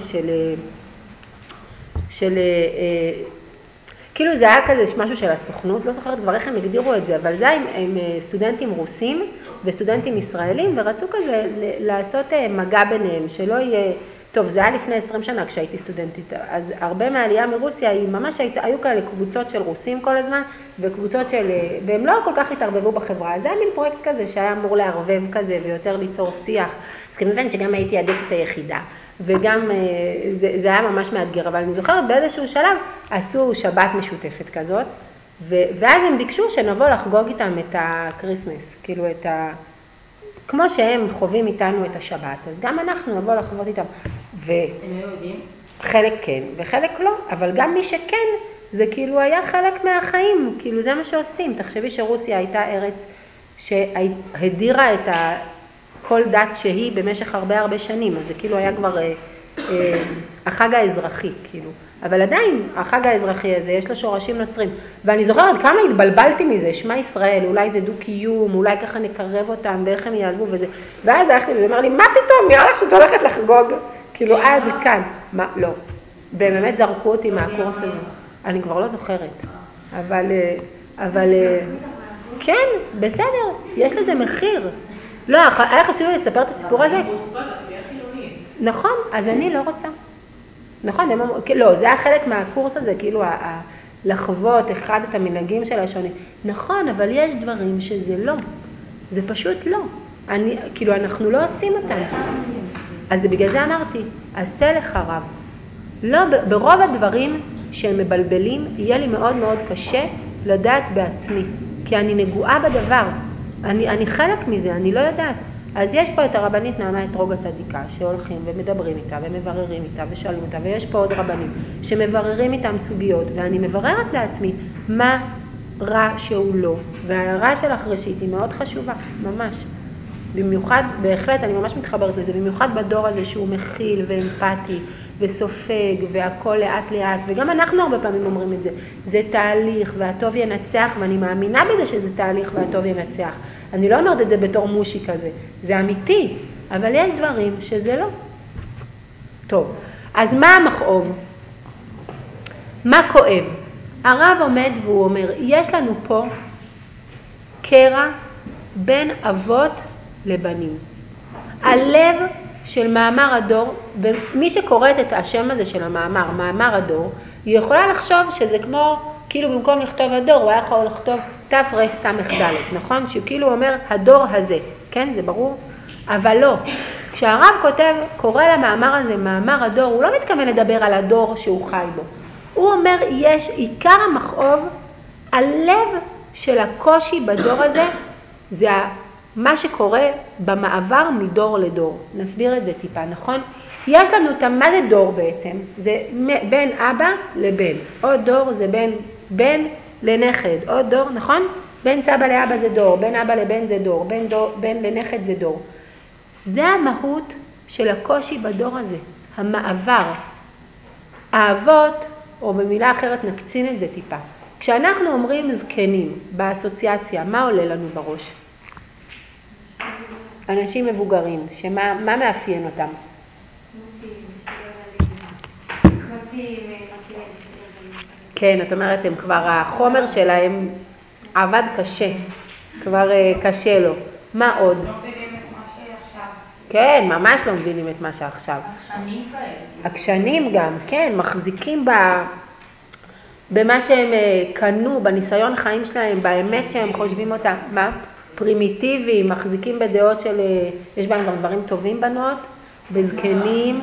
כאילו זה היה כזה משהו של הסוכנות, לא זוכרת כבר איך הם הגדירו את זה, אבל זה עם סטודנטים רוסים וסטודנטים ישראלים, ורצו כזה לעשות מגע ביניהם, שלא יהיה, טוב, זה היה לפני 20 שנה כשהייתי סטודנטית, אז הרבה מהעלייה מרוסיה, היו כאלה קבוצות של רוסים כל הזמן, וקבוצות והם לא כל כך התערבבו בחברה, זה היה מין פרויקט כזה שהיה אמור לערבב כזה, ויותר ליצור שיח, אז כמובן שגם הייתי הדסת היחידה, וגם זה היה ממש מאתגר, אבל אני זוכרת באיזשהו שלב, עשו שבת משותפת כזאת, ואז הם ביקשו שנבוא לחגוג איתם את הקריסמס, כאילו כמו שהם חווים איתנו את השבת, אז גם אנחנו נבוא לחוות איתם. הם היו יודעים? חלק כן וחלק לא, אבל גם מי שכן, זה כאילו היה חלק מהחיים, כאילו זה מה שעושים. תחשבי שרוסיה הייתה ארץ שהדירה את כל דת שהיא במשך הרבה שנים, אז זה כאילו היה כבר החג האזרחי, כאילו. אבל עדיין, החג האזרחי הזה, יש לו שורשים נוצרים. ואני זוכרת כמה התבלבלתי מזה, שמה ישראל, אולי זה דו-קיום, אולי ככה נקרב אותם, ואיך הם יעזבו וזה. ואז הלכתי ואומר לי, מה פתאום, נראה לך שאת הולכת לחגוג? כאילו, עד כאן. מה? לא. באמת זרקו אותי מהקורס הזה. אני כבר לא זוכרת. אבל, כן, בסדר, יש לזה מחיר. לא, היה חשוב לי לספר את הסיפור הזה. נכון, אז אני לא רוצה. נכון, לא, זה היה חלק מהקורס הזה, כאילו לחוות אחד את המנהגים של השונה. נכון, אבל יש דברים שזה לא. זה פשוט לא. כאילו, אנחנו לא עושים אותם. אז בגלל זה אמרתי, עשה לך רב. לא, ברוב הדברים שהם מבלבלים, יהיה לי מאוד מאוד קשה לדעת בעצמי. כי אני נגועה בדבר. אני חלק מזה, אני לא יודעת. אז יש פה את הרבנית נעמה אתרוג הצדיקה, שהולכים ומדברים איתה ומבררים איתה ושואלים אותה, ויש פה עוד רבנים שמבררים איתם סוגיות, ואני מבררת לעצמי מה רע שהוא לא. וההערה שלך ראשית היא מאוד חשובה, ממש. במיוחד, בהחלט, אני ממש מתחברת לזה, במיוחד בדור הזה שהוא מכיל ואמפתי וסופג והכל לאט לאט, וגם אנחנו הרבה פעמים אומרים את זה, זה תהליך והטוב ינצח, ואני מאמינה בזה שזה תהליך והטוב ינצח. אני לא אומרת את זה בתור מושי כזה, זה אמיתי, אבל יש דברים שזה לא. טוב, אז מה המכאוב? מה כואב? הרב עומד והוא אומר, יש לנו פה קרע בין אבות לבנים. הלב של מאמר הדור, מי שקוראת את השם הזה של המאמר, מאמר הדור, היא יכולה לחשוב שזה כמו, כאילו במקום לכתוב הדור, הוא היה יכול לכתוב תרס"ד, נכון? שכאילו אומר הדור הזה, כן? זה ברור? אבל לא. כשהרב כותב, קורא למאמר הזה מאמר הדור, הוא לא מתכוון לדבר על הדור שהוא חי בו. הוא אומר, יש עיקר המכאוב, הלב של הקושי בדור הזה, זה מה שקורה במעבר מדור לדור. נסביר את זה טיפה, נכון? יש לנו מה זה דור בעצם? זה בין אבא לבן. עוד דור זה בין לנכד. עוד דור, נכון? בין סבא לאבא זה דור, בין אבא לבן זה דור, בין לנכד זה דור. זה המהות של הקושי בדור הזה, המעבר. האבות, או במילה אחרת נקצין את זה טיפה. כשאנחנו אומרים זקנים באסוציאציה, מה עולה לנו בראש? אנשים מבוגרים, מה מאפיין אותם? כן, את אומרת, הם כבר, החומר שלהם עבד קשה, כבר קשה לו. מה עוד? לא מבינים את מה שעכשיו. כן, ממש לא מבינים את מה שעכשיו. עקשנים כאלה. עקשנים גם, כן, מחזיקים במה שהם קנו, בניסיון חיים שלהם, באמת שהם חושבים אותה. מה? פרימיטיביים, מחזיקים בדעות של, יש בהם גם דברים טובים בנות, בזקנים,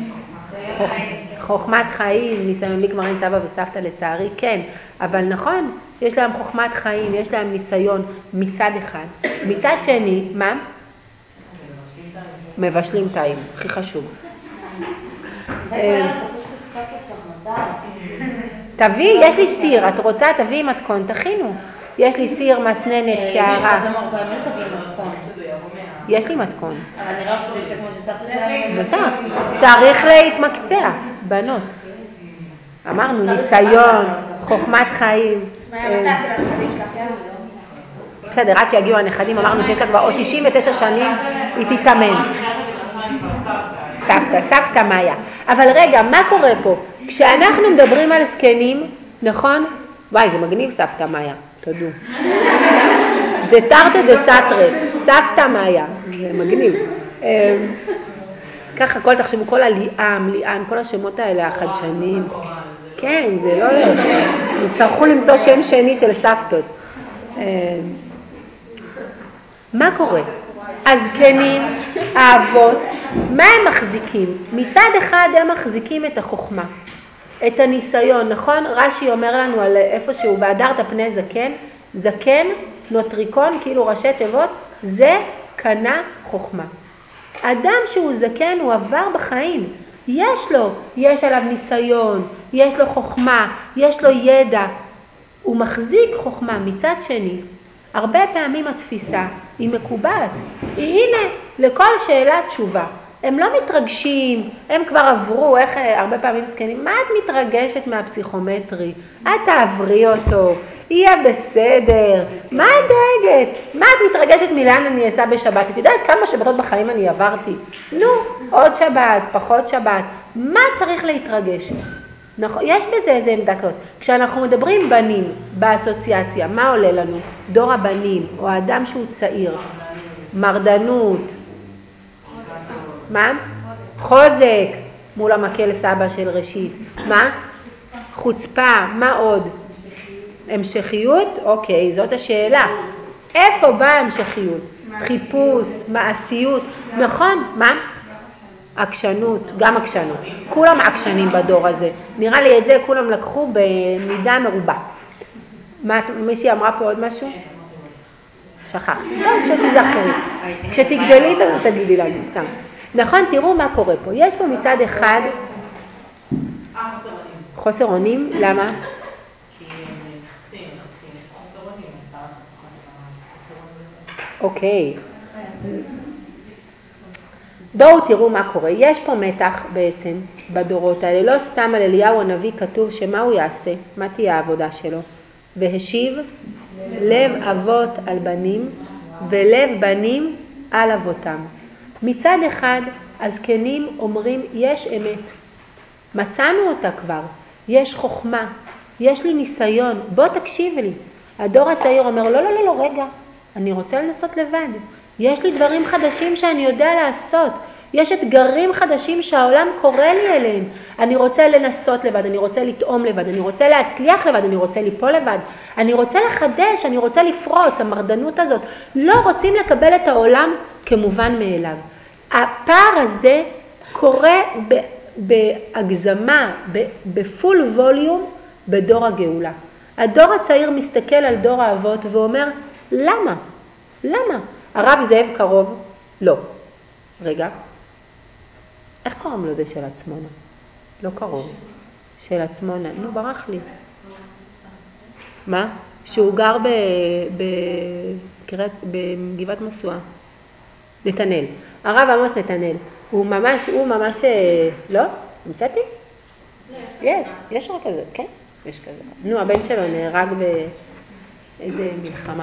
חוכמת חיים, ניסיון לי כבר אין סבא וסבתא לצערי, כן, אבל נכון, יש להם חוכמת חיים, יש להם ניסיון מצד אחד. מצד שני, מה? מבשלים טעים, הכי חשוב. תביא, יש לי סיר, את רוצה, תביא מתכון, תכינו. יש לי סיר, מסננת, קערה. יש לי מתכון. אבל נראה שזה יצא כמו שסבתא שלנו. בסדר, צריך להתמקצע, בנות. אמרנו, ניסיון, חוכמת חיים. בסדר, עד שיגיעו הנכדים, אמרנו שיש לה כבר עוד 99 שנים, היא תתאמן. סבתא מאיה. אבל רגע, מה קורה פה? כשאנחנו מדברים על זקנים, נכון? וואי, זה מגניב סבתא מאיה, תדעו. זה תרתי דה סתרי, סבתא מאיה, זה מגניב. ככה, תחשבו, כל ליאן, כל השמות האלה החדשניים. כן, זה לא הולך. נצטרכו למצוא שם שני של סבתות. מה קורה? הזקנים, האבות, מה הם מחזיקים? מצד אחד הם מחזיקים את החוכמה. את הניסיון, נכון? רש"י אומר לנו על איפשהו, והדרת פני זקן, זקן, נוטריקון, כאילו ראשי תיבות, זה קנה חוכמה. אדם שהוא זקן, הוא עבר בחיים. יש עליו ניסיון, יש לו חוכמה, יש לו ידע. הוא מחזיק חוכמה. מצד שני, הרבה פעמים התפיסה היא מקובעת. הנה, לכל שאלה תשובה. הם לא מתרגשים, הם כבר עברו, איך הרבה פעמים זקנים, מה את מתרגשת מהפסיכומטרי? את תעברי אותו, יהיה בסדר, מה את דואגת? מה את מתרגשת מלאן אני אעשה בשבת? את יודעת כמה שבתות בחיים אני עברתי? נו, עוד שבת, פחות שבת, מה צריך להתרגש? יש בזה איזה עמדה כזאת. כשאנחנו מדברים בנים באסוציאציה, מה עולה לנו? דור הבנים, או האדם שהוא צעיר, מרדנות, מה? חוזק מול המקל סבא של ראשית. מה? חוצפה. מה עוד? המשכיות? אוקיי, זאת השאלה. איפה באה המשכיות? חיפוש, מעשיות. נכון? מה? עקשנות, גם עקשנות. כולם עקשנים בדור הזה. נראה לי את זה כולם לקחו במידה מרובה. מישהי אמרה פה עוד משהו? שכח. טוב, שתיזכרי. כשתגדלי תגידי לנו, סתם. נכון, תראו מה קורה פה. יש פה מצד אחד חוסר אונים. למה? אוקיי. בואו תראו מה קורה. יש פה מתח בעצם בדורות האלה. לא סתם על אליהו הנביא כתוב שמה הוא יעשה, מה תהיה העבודה שלו. והשיב לב אבות על בנים ולב בנים על אבותם. מצד אחד הזקנים אומרים יש אמת, מצאנו אותה כבר, יש חוכמה, יש לי ניסיון, בוא תקשיב לי. הדור הצעיר אומר לא, לא, לא, לא, רגע, אני רוצה לנסות לבד. יש לי דברים חדשים שאני יודע לעשות. יש אתגרים חדשים שהעולם קורא לי אליהם. אני רוצה לנסות לבד, אני רוצה לטעום לבד, אני רוצה להצליח לבד, אני רוצה ליפול לבד. אני רוצה לחדש, אני רוצה לפרוץ, המרדנות הזאת. לא רוצים לקבל את העולם כמובן מאליו. הפער הזה קורה בהגזמה, בפול ווליום בדור הגאולה. הדור הצעיר מסתכל על דור האבות ואומר, למה? למה? הרב זאב קרוב? לא. רגע. איך קוראים לו זה של עצמונה? לא קרוב. של עצמונה. נו, ברח לי. מה? שהוא גר בגבעת מסוע. נתנאל. הרב עמוס נתנאל. הוא ממש, לא? נמצאתי? יש רק כזה, כן? יש כזה. נו, הבן שלו נהרג באיזה מלחמה.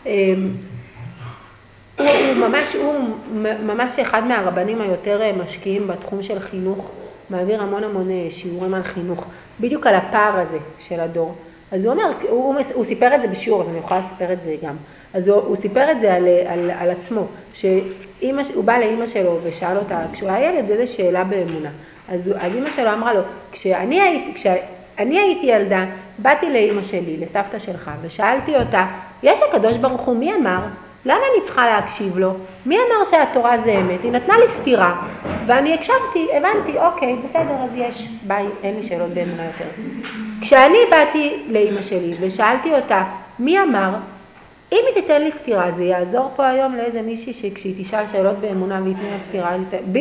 הוא ממש אחד מהרבנים היותר משקיעים בתחום של חינוך, מעביר המון שיעורים על חינוך, בדיוק על הפער הזה של הדור. אז הוא אומר, הוא סיפר את זה בשיעור, אז אני יכולה לספר את זה גם. אז הוא סיפר את זה על עצמו, שהוא בא לאמא שלו ושאל אותה, כשהוא היה ילד, איזו שאלה באמונה. אז אמא שלו אמרה לו, כשאני הייתי ילדה, באתי לאמא שלי, לסבתא שלך, ושאלתי אותה, יש הקדוש ברוך הוא, מי אמר? למה אני צריכה להקשיב לו? מי אמר שהתורה זה אמת? היא נתנה לי סתירה, ואני הקשבתי, הבנתי, אוקיי, בסדר, אז יש, ביי, אין לי שאלות באמונה יותר. כשאני באתי לאמא שלי ושאלתי אותה, מי אמר? אם היא תיתן לי סתירה, זה יעזור פה היום לאיזה מישהי שכשהיא תשאל שאלות באמונה ויתנו לה סתירה,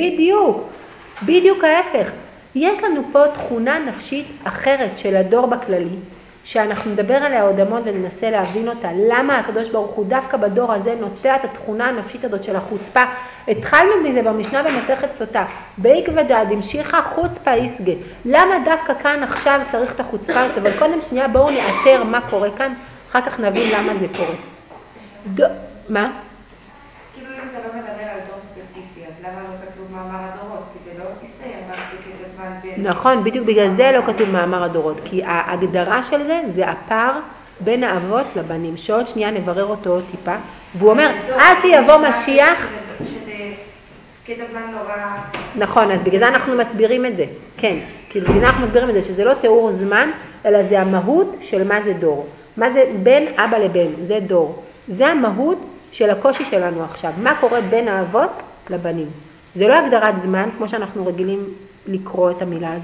בדיוק ההפך. יש לנו פה תכונה נפשית אחרת של הדור בכללי, שאנחנו נדבר עליה עוד המון וננסה להבין אותה. למה הקדוש ברוך הוא דווקא בדור הזה נוטע את התכונה הנפשית הזאת של החוצפה? התחלנו מזה במשנה במסכת סוטה. בעקבדא דמשיחא חוצפא יסגא. למה דווקא כאן עכשיו צריך את החוצפה? אבל קודם שנייה בואו נאתר מה קורה כאן, אחר כך נבין למה זה קורה. מה? כאילו אם זה לא מדבר על דור ספציפי, אז למה לא כתוב מאמר הדורות? כי זה לא הסתיים רק בקטע זמן בין... נכון, בדיוק בגלל זה לא כתוב מאמר הדורות, כי ההגדרה של זה הפער בין האבות לבנים, שעוד שנייה נברר אותו טיפה, והוא אומר, עד שיבוא משיח... שזה קטע זמן נורא... נכון, אז בגלל זה אנחנו מסבירים את זה, כן, כי בגלל זה אנחנו מסבירים את זה, שזה לא תיאור זמן, אלא זה המהות של מה זה דור. מה זה בין אבא לבן, זה דור. זה המהות של הקושי שלנו עכשיו, מה קורה בין האבות לבנים. זה לא הגדרת זמן, כמו שאנחנו רגילים לקרוא את המילה הזאת,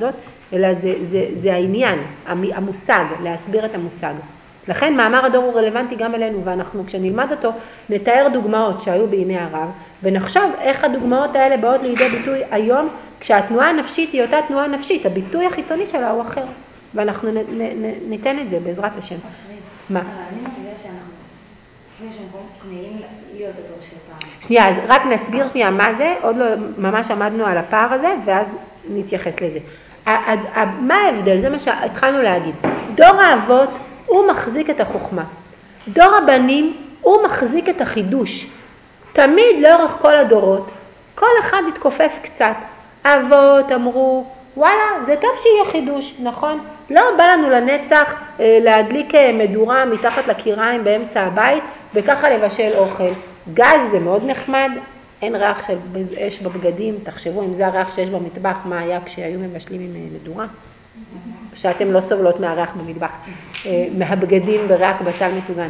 אלא זה העניין, המושג, להסביר את המושג. לכן מאמר הדור הוא רלוונטי גם אלינו, ואנחנו כשנלמד אותו נתאר דוגמאות שהיו בימי הרב, ונחשוב איך הדוגמאות האלה באות לידי ביטוי היום, כשהתנועה הנפשית היא אותה תנועה נפשית, הביטוי החיצוני שלה הוא אחר, ואנחנו ניתן את זה בעזרת השם. מה? אני מבינה שאנחנו, כמו שאנחנו כמהים להיות הדור של פעם. שנייה, אז רק נסביר שנייה מה זה, עוד לא ממש עמדנו על הפער הזה, ואז נתייחס לזה. מה ההבדל? זה מה שהתחלנו להגיד. דור האבות הוא מחזיק את החוכמה. דור הבנים הוא מחזיק את החידוש. תמיד לאורך כל הדורות, כל אחד התכופף קצת. האבות אמרו, וואלה, זה טוב שיהיה חידוש, נכון? לא בא לנו לנצח להדליק מדורה מתחת לקיריים באמצע הבית, וככה לבשל אוכל. גז זה מאוד נחמד, אין ריח של אש בבגדים, תחשבו אם זה הריח שיש במטבח, מה היה כשהיו מבשלים עם מדורה? שאתם לא סובלות מהריח במטבח, מהבגדים בריח בצל מטוגן.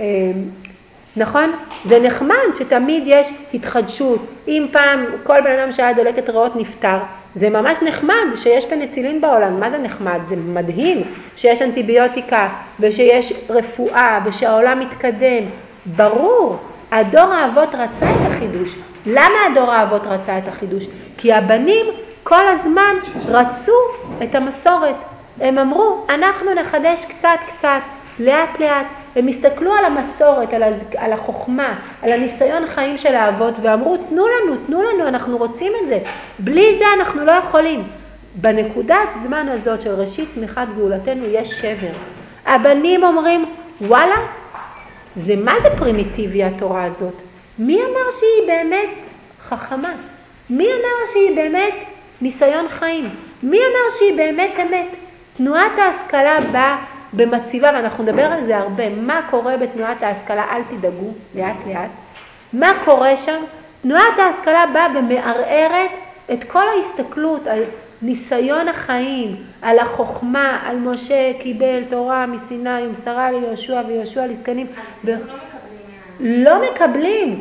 נכון? זה נחמד שתמיד יש התחדשות. אם פעם כל בן אדם שהיה דולקת ריאות נפטר, זה ממש נחמד שיש פניצילין בעולם. מה זה נחמד? זה מדהים שיש אנטיביוטיקה ושיש רפואה ושהעולם מתקדם. ברור, הדור האבות רצה את החידוש. למה הדור האבות רצה את החידוש? כי הבנים כל הזמן רצו את המסורת. הם אמרו, אנחנו נחדש קצת, לאט לאט. הם הסתכלו על המסורת, על החוכמה, על הניסיון חיים של האבות, ואמרו, תנו לנו, אנחנו רוצים את זה. בלי זה אנחנו לא יכולים. בנקודת זמן הזאת של ראשית צמיחת גאולתנו יש שבר. הבנים אומרים, וואלה, מה זה פרימיטיבי התורה הזאת? מי אמר שהיא באמת חכמה? מי אמר שהיא באמת ניסיון חיים? מי אמר שהיא באמת אמת? תנועת ההשכלה באה במציבה, ואנחנו נדבר על זה הרבה, מה קורה בתנועת ההשכלה, אל תדאגו, לאט לאט. מה קורה שם? תנועת ההשכלה באה ומערערת את כל ההסתכלות על ניסיון החיים, על החוכמה, על משה קיבל תורה מסיני, ומסרה ליהושע ויהושע לזקנים. לא מקבלים.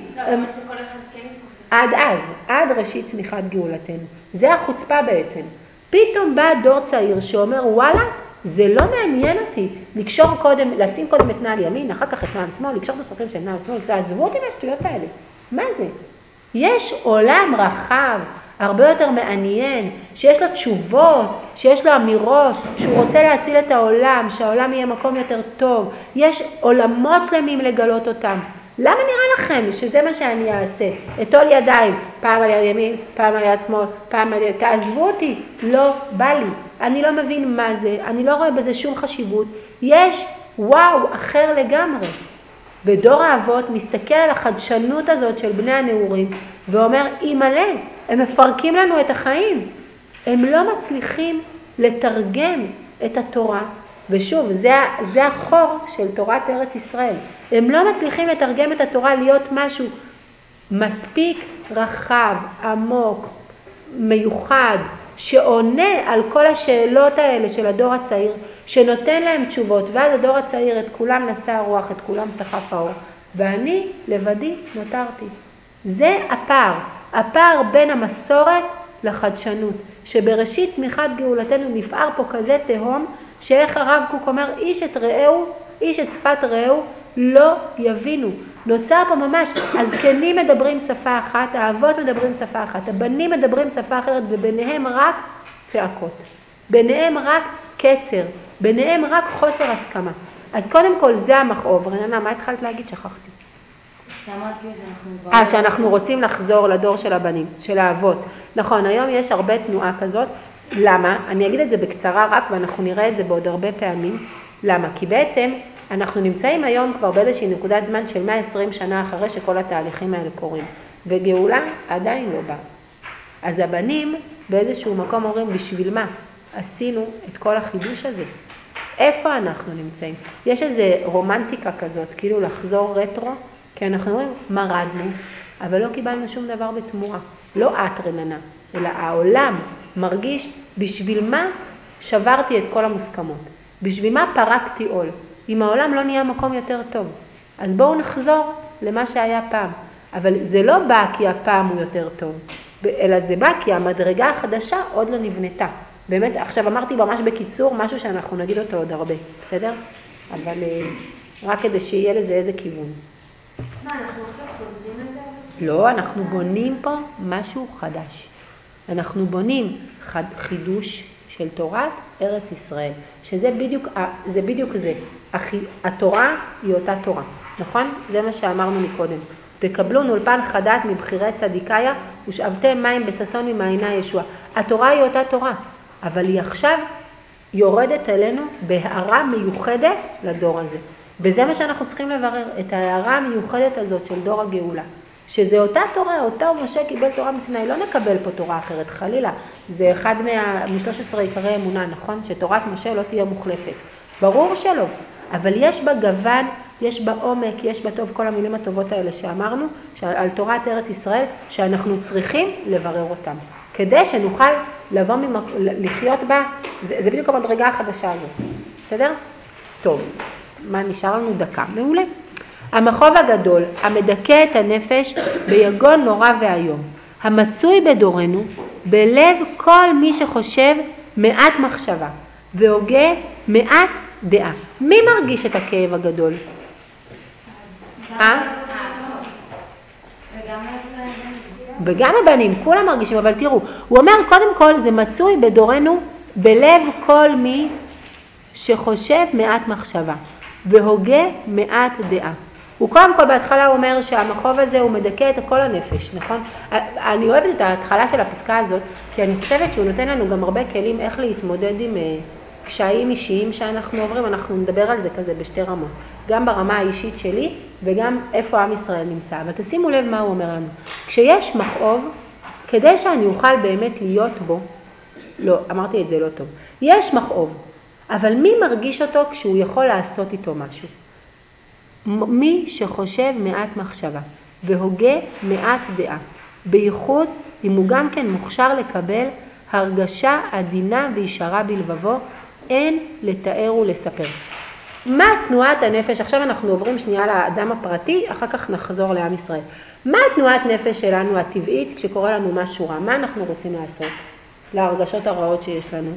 עד ראשית צמיחת גאולתנו. זה החוצפה בעצם. פתאום בא דור צעיר שאומר, וואלה, זה לא מעניין אותי לקשור קודם, לשים קודם את נעל ימין, אחר כך את נעל שמאל, לקשור את הסופרים של נעל שמאל, תעזבו אותי מהשטויות האלה. מה זה? יש עולם רחב, הרבה יותר מעניין, שיש לו תשובות, שיש לו אמירות, שהוא רוצה להציל את העולם, שהעולם יהיה מקום יותר טוב. יש עולמות שלמים לגלות אותם. למה נראה לכם שזה מה שאני אעשה? אטול ידיים, פעם על יד ימין, פעם על יד שמאל, פעם על יד... תעזבו אותי, לא בא לי. אני לא מבין מה זה, אני לא רואה בזה שום חשיבות. יש וואו אחר לגמרי. ודור האבות מסתכל על החדשנות הזאת של בני הנעורים ואומר, מלא, הם מפרקים לנו את החיים. הם לא מצליחים לתרגם את התורה. ושוב, זה החור של תורת ארץ ישראל. הם לא מצליחים לתרגם את התורה להיות משהו מספיק רחב, עמוק, מיוחד, שעונה על כל השאלות האלה של הדור הצעיר, שנותן להם תשובות, ואז הדור הצעיר את כולם נשא הרוח, את כולם סחף האור, ואני לבדי נותרתי. זה הפער בין המסורת לחדשנות, שבראשית צמיחת גאולתנו נפער פה כזה תהום, שאיך הרב קוק אומר, איש את שפת רעהו לא יבינו. נוצר פה ממש, הזקנים מדברים שפה אחת, האבות מדברים שפה אחת, הבנים מדברים שפה אחרת, וביניהם רק צעקות, ביניהם רק קצר, ביניהם רק חוסר הסכמה. אז קודם כל זה המכאוב. רננה, מה התחלת להגיד? שכחתי. שאנחנו רוצים לחזור לדור של הבנים, של האבות. נכון, היום יש הרבה תנועה כזאת. למה? אני אגיד את זה בקצרה רק, ואנחנו נראה את זה בעוד הרבה פעמים. למה? כי בעצם אנחנו נמצאים היום כבר באיזושהי נקודת זמן של 120 שנה אחרי שכל התהליכים האלה קורים. וגאולה עדיין לא באה. אז הבנים באיזשהו מקום אומרים, בשביל מה עשינו את כל החידוש הזה? איפה אנחנו נמצאים? יש איזו רומנטיקה כזאת, כאילו לחזור רטרו, כי אנחנו אומרים, מרדנו, אבל לא קיבלנו שום דבר בתמורה. לא את רננה, אלא העולם מרגיש בשביל מה שברתי את כל המוסכמות. בשביל מה פרקתי עול. אם העולם לא נהיה מקום יותר טוב. אז בואו נחזור למה שהיה פעם. אבל זה לא בא כי הפעם הוא יותר טוב, אלא זה בא כי המדרגה החדשה עוד לא נבנתה. באמת, עכשיו אמרתי ממש בקיצור, משהו שאנחנו נגיד אותו עוד הרבה, בסדר? אבל רק כדי שיהיה לזה איזה כיוון. מה, אנחנו עכשיו חוזרים לזה? לא, אנחנו בונים פה משהו חדש. אנחנו בונים חידוש של תורת ארץ ישראל, שזה בדיוק זה. התורה היא אותה תורה, נכון? זה מה שאמרנו מקודם. תקבלו אולפן חדש מבחירי צדיקיה ושאבתם מים בששון ממעייני ישוע. התורה היא אותה תורה, אבל היא עכשיו יורדת אלינו בהערה מיוחדת לדור הזה. וזה מה שאנחנו צריכים לברר, את ההערה המיוחדת הזאת של דור הגאולה. שזה אותה תורה, אותה משה קיבל תורה מסיני, לא נקבל פה תורה אחרת, חלילה. זה אחד מ-13 עיקרי אמונה, נכון? שתורת משה לא תהיה מוחלפת. ברור שלא, אבל יש בה גוון, יש בה עומק, יש בה טוב כל המילים הטובות האלה שאמרנו, על תורת ארץ ישראל, שאנחנו צריכים לברר אותם. כדי שנוכל לבוא לחיות בה, זה בדיוק המדרגה החדשה הזאת. בסדר? טוב, מה נשאר לנו? דקה. מעולה. המחוב הגדול, המדכא את הנפש ביגון נורא והיום, המצוי בדורנו, בלב כל מי שחושב מעט מחשבה, והוגה מעט דעה. מי מרגיש את הכאב הגדול? וגם הבנים, כולם מרגישים, אבל תראו, הוא אומר קודם כל זה מצוי בדורנו בלב כל מי שחושב מעט מחשבה, והוגה מעט דעה. הוא קודם כל בהתחלה הוא אומר שהמחוב הזה הוא מדכא את כל הנפש, נכון? אני אוהבת את ההתחלה של הפסקה הזאת, כי אני חושבת שהוא נותן לנו גם הרבה כלים איך להתמודד עם קשיים אישיים שאנחנו עוברים, אנחנו נדבר על זה כזה בשתי רמות, גם ברמה האישית שלי וגם איפה עם ישראל נמצא. אבל תשימו לב מה הוא אומר לנו, כשיש מכאוב, כדי שאני אוכל באמת להיות בו, לא, אמרתי את זה לא טוב, יש מכאוב, אבל מי מרגיש אותו כשהוא יכול לעשות איתו משהו? מי שחושב מעט מחשבה והוגה מעט דעה, בייחוד אם הוא גם כן מוכשר לקבל הרגשה עדינה וישרה בלבבו, אין לתאר ולספר. מה תנועת הנפש? עכשיו אנחנו עוברים שנייה לאדם הפרטי, אחר כך נחזור לעם ישראל. מה תנועת נפש שלנו הטבעית כשקורה לנו משהו רע? מה אנחנו רוצים לעשות? להרגשות הרעות שיש לנו?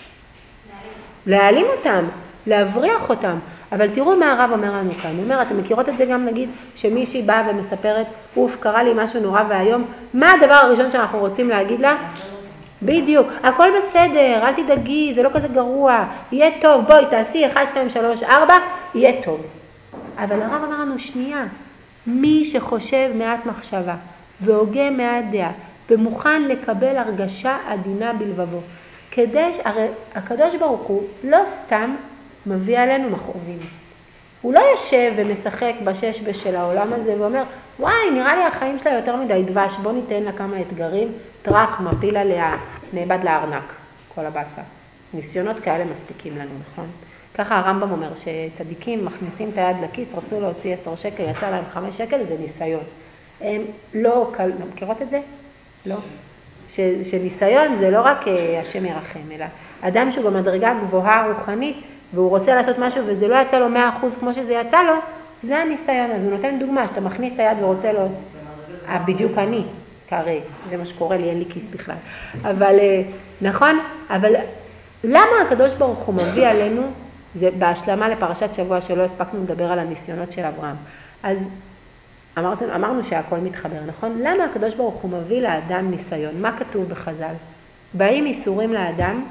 להעלים אותם, להבריח אותם. אבל תראו מה הרב אומר לנו כאן. הוא אומר, אתם מכירות את זה גם נגיד, שמישהי באה ומספרת, אוף, קרה לי משהו נורא והיום, מה הדבר הראשון שאנחנו רוצים להגיד לה? בדיוק, הכל בסדר, אל תדאגי, זה לא כזה גרוע, יהיה טוב, בואי תעשי 1, 2, 3, 4, יהיה טוב. אבל הרב אמר לנו שנייה, מי שחושב מעט מחשבה והוגה מעט דעה ומוכן לקבל הרגשה עדינה בלבבו, הרי הקדוש ברוך הוא לא סתם מביא עלינו מכאובים. הוא לא יושב ומשחק בשש של העולם הזה ואומר, וואי, נראה לי החיים שלה יותר מדי דבש, בוא ניתן לה כמה אתגרים, טרח, מפיל עליה, נאבד לארנק, כל הבאסה. ניסיונות כאלה מספיקים לנו, נכון? ככה הרמב"ם אומר שצדיקים מכניסים את היד לכיס, רצו להוציא 10 שקל, יצא להם 5 שקל, זה ניסיון. הם לא, מכירות את זה? לא. שניסיון זה לא רק השם ירחם, אלא אדם שהוא במדרגה גבוהה רוחנית, והוא רוצה לעשות משהו וזה לא יצא לו 100% כמו שזה יצא לו, זה הניסיון. אז הוא נותן דוגמה, שאתה מכניס את היד ורוצה לו, בדיוק אני, כרי, זה מה שקורה לי, אין לי כיס בכלל. אבל, נכון? אבל למה הקדוש ברוך הוא מביא עלינו, זה בהשלמה לפרשת שבוע שלא הספקנו לדבר על הניסיונות של אברהם. אז אמרנו שהכל מתחבר, נכון? למה הקדוש ברוך הוא מביא לאדם ניסיון? מה כתוב בחז"ל? באים איסורים לאדם,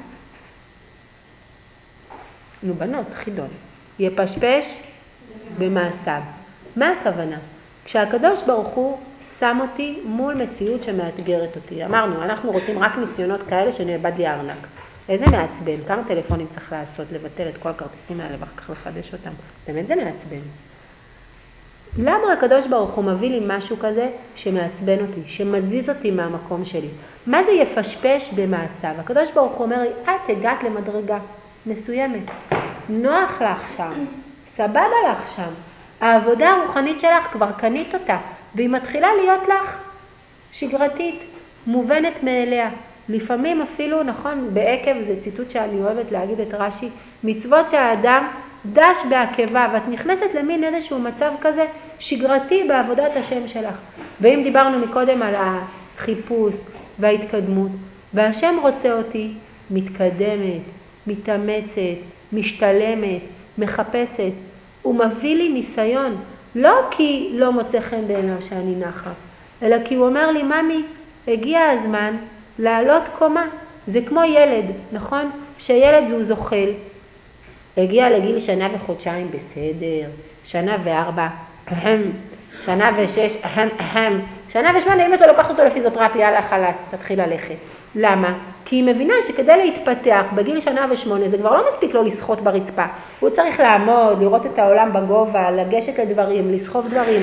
נו בנות, חידון, יפשפש במעשיו. מה הכוונה? כשהקדוש ברוך הוא שם אותי מול מציאות שמאתגרת אותי. אמרנו, אנחנו רוצים רק ניסיונות כאלה שנאבד לי הארנק. איזה מעצבן, כמה טלפונים צריך לעשות, לבטל את כל הכרטיסים האלה ואחר כך לחדש אותם. באמת זה מעצבן. למה הקדוש ברוך הוא מביא לי משהו כזה שמעצבן אותי, שמזיז אותי מהמקום שלי? מה זה יפשפש במעשיו? הקדוש ברוך הוא אומר לי, את הגעת למדרגה מסוימת. נוח לך שם, סבבה לך שם. העבודה הרוחנית שלך כבר קנית אותה, והיא מתחילה להיות לך שגרתית, מובנת מאליה. לפעמים אפילו, נכון, בעקב, זה ציטוט שאני אוהבת להגיד את רש"י, מצוות שהאדם דש בעקבה, ואת נכנסת למין איזשהו מצב כזה שגרתי בעבודת השם שלך. ואם דיברנו מקודם על החיפוש וההתקדמות, והשם רוצה אותי מתקדמת, מתאמצת, משתלמת, מחפשת. הוא מביא לי ניסיון, לא כי לא מוצא חן בעיניו שאני נחה, אלא כי הוא אומר לי, ממי, הגיע הזמן לעלות קומה. זה כמו ילד, נכון? שילד הוא זוחל. הגיע לגיל 1 וחודשיים, בסדר, 1 ו4, שנה ו6, 1 ו8, אמא שלו לוקחת אותו לפיזיותרפיה, יאללה חלס, תתחיל ללכת. למה? כי היא מבינה שכדי להתפתח בגיל 1 ו8 זה כבר לא מספיק לו לשחות ברצפה. הוא צריך לעמוד, לראות את העולם בגובה, לגשת לדברים, לסחוב דברים,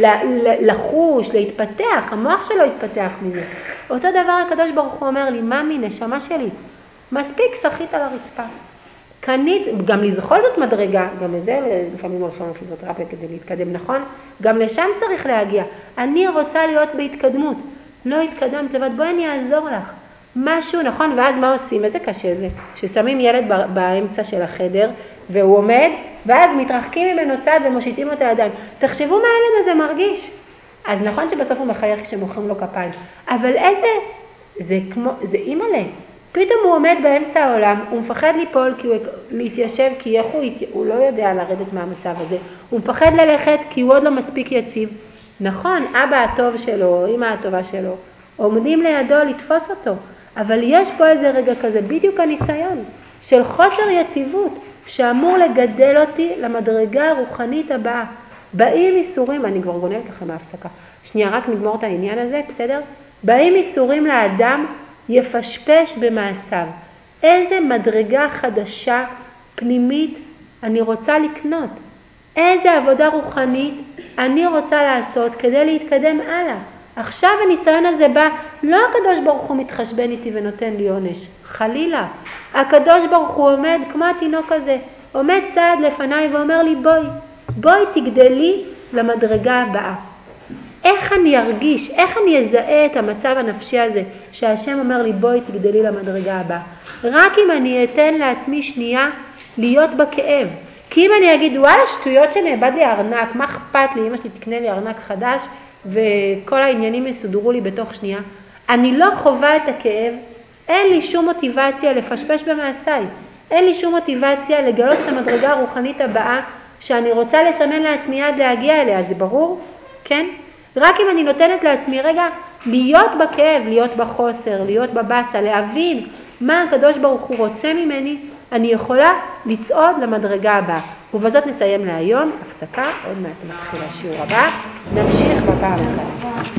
לחוש, להתפתח, המוח שלו יתפתח מזה. אותו דבר הקדוש ברוך הוא אומר לי, ממי, נשמה שלי, מספיק שחית על הרצפה. קנית, גם לזחול זאת מדרגה, גם לזה לפעמים הולכים לפיזיותרפיה כדי להתקדם, נכון? גם לשם צריך להגיע. אני רוצה להיות בהתקדמות. לא התקדמת לבד, בואי אני אעזור לך. משהו, נכון? ואז מה עושים? איזה קשה זה? ששמים ילד באמצע של החדר, והוא עומד, ואז מתרחקים ממנו צד ומושיטים לו את הידיים. תחשבו מה הילד הזה מרגיש. אז נכון שבסוף הוא מחייך כשמוחאים לו כפיים. אבל איזה, זה אימא'לה. פתאום הוא עומד באמצע העולם, הוא מפחד ליפול, להתיישב, כי איך הוא לא יודע לרדת מהמצב הזה. הוא מפחד ללכת כי הוא עוד לא מספיק יציב. נכון, אבא הטוב שלו, אמא הטובה שלו, עומדים לידו לתפוס אותו. אבל יש פה איזה רגע כזה, בדיוק הניסיון של חוסר יציבות, שאמור לגדל אותי למדרגה הרוחנית הבאה. באים איסורים, אני כבר גונבת לכם בהפסקה. שנייה, רק נגמור את העניין הזה, בסדר? באים איסורים לאדם, יפשפש במעשיו. איזה מדרגה חדשה, פנימית, אני רוצה לקנות. איזה עבודה רוחנית אני רוצה לעשות כדי להתקדם הלאה. עכשיו הניסיון הזה בא, לא הקדוש ברוך הוא מתחשבן איתי ונותן לי עונש. חלילה. הקדוש ברוך הוא עומד כמו התינוק הזה, עומד צעד לפניי ואומר לי, בואי תגדלי למדרגה הבאה. איך אני ארגיש, איך אני אזהה את המצב הנפשי הזה, שהשם אומר לי, בואי תגדלי למדרגה הבאה. רק אם אני אתן לעצמי שנייה להיות בכאב. כי אם אני אגיד, וואלה, שטויות שנאבד לי ארנק, מה אכפת לי, אמא שלי תקנה לי ארנק חדש, וכל העניינים יסודרו לי בתוך שנייה. אני לא חווה את הכאב, אין לי שום מוטיבציה לפשפש במעשיי. אין לי שום מוטיבציה לגלות את המדרגה הרוחנית הבאה, שאני רוצה לסמן לעצמי יד להגיע אליה, זה ברור? כן? רק אם אני נותנת לעצמי רגע להיות בכאב, להיות בחוסר, להיות בבאסה, להבין מה הקדוש ברוך הוא רוצה ממני, אני יכולה לצעוד למדרגה הבאה. ובזאת נסיים להיום, הפסקה, עוד מעט מתחיל השיעור הבא, נמשיך בפעם הבאה.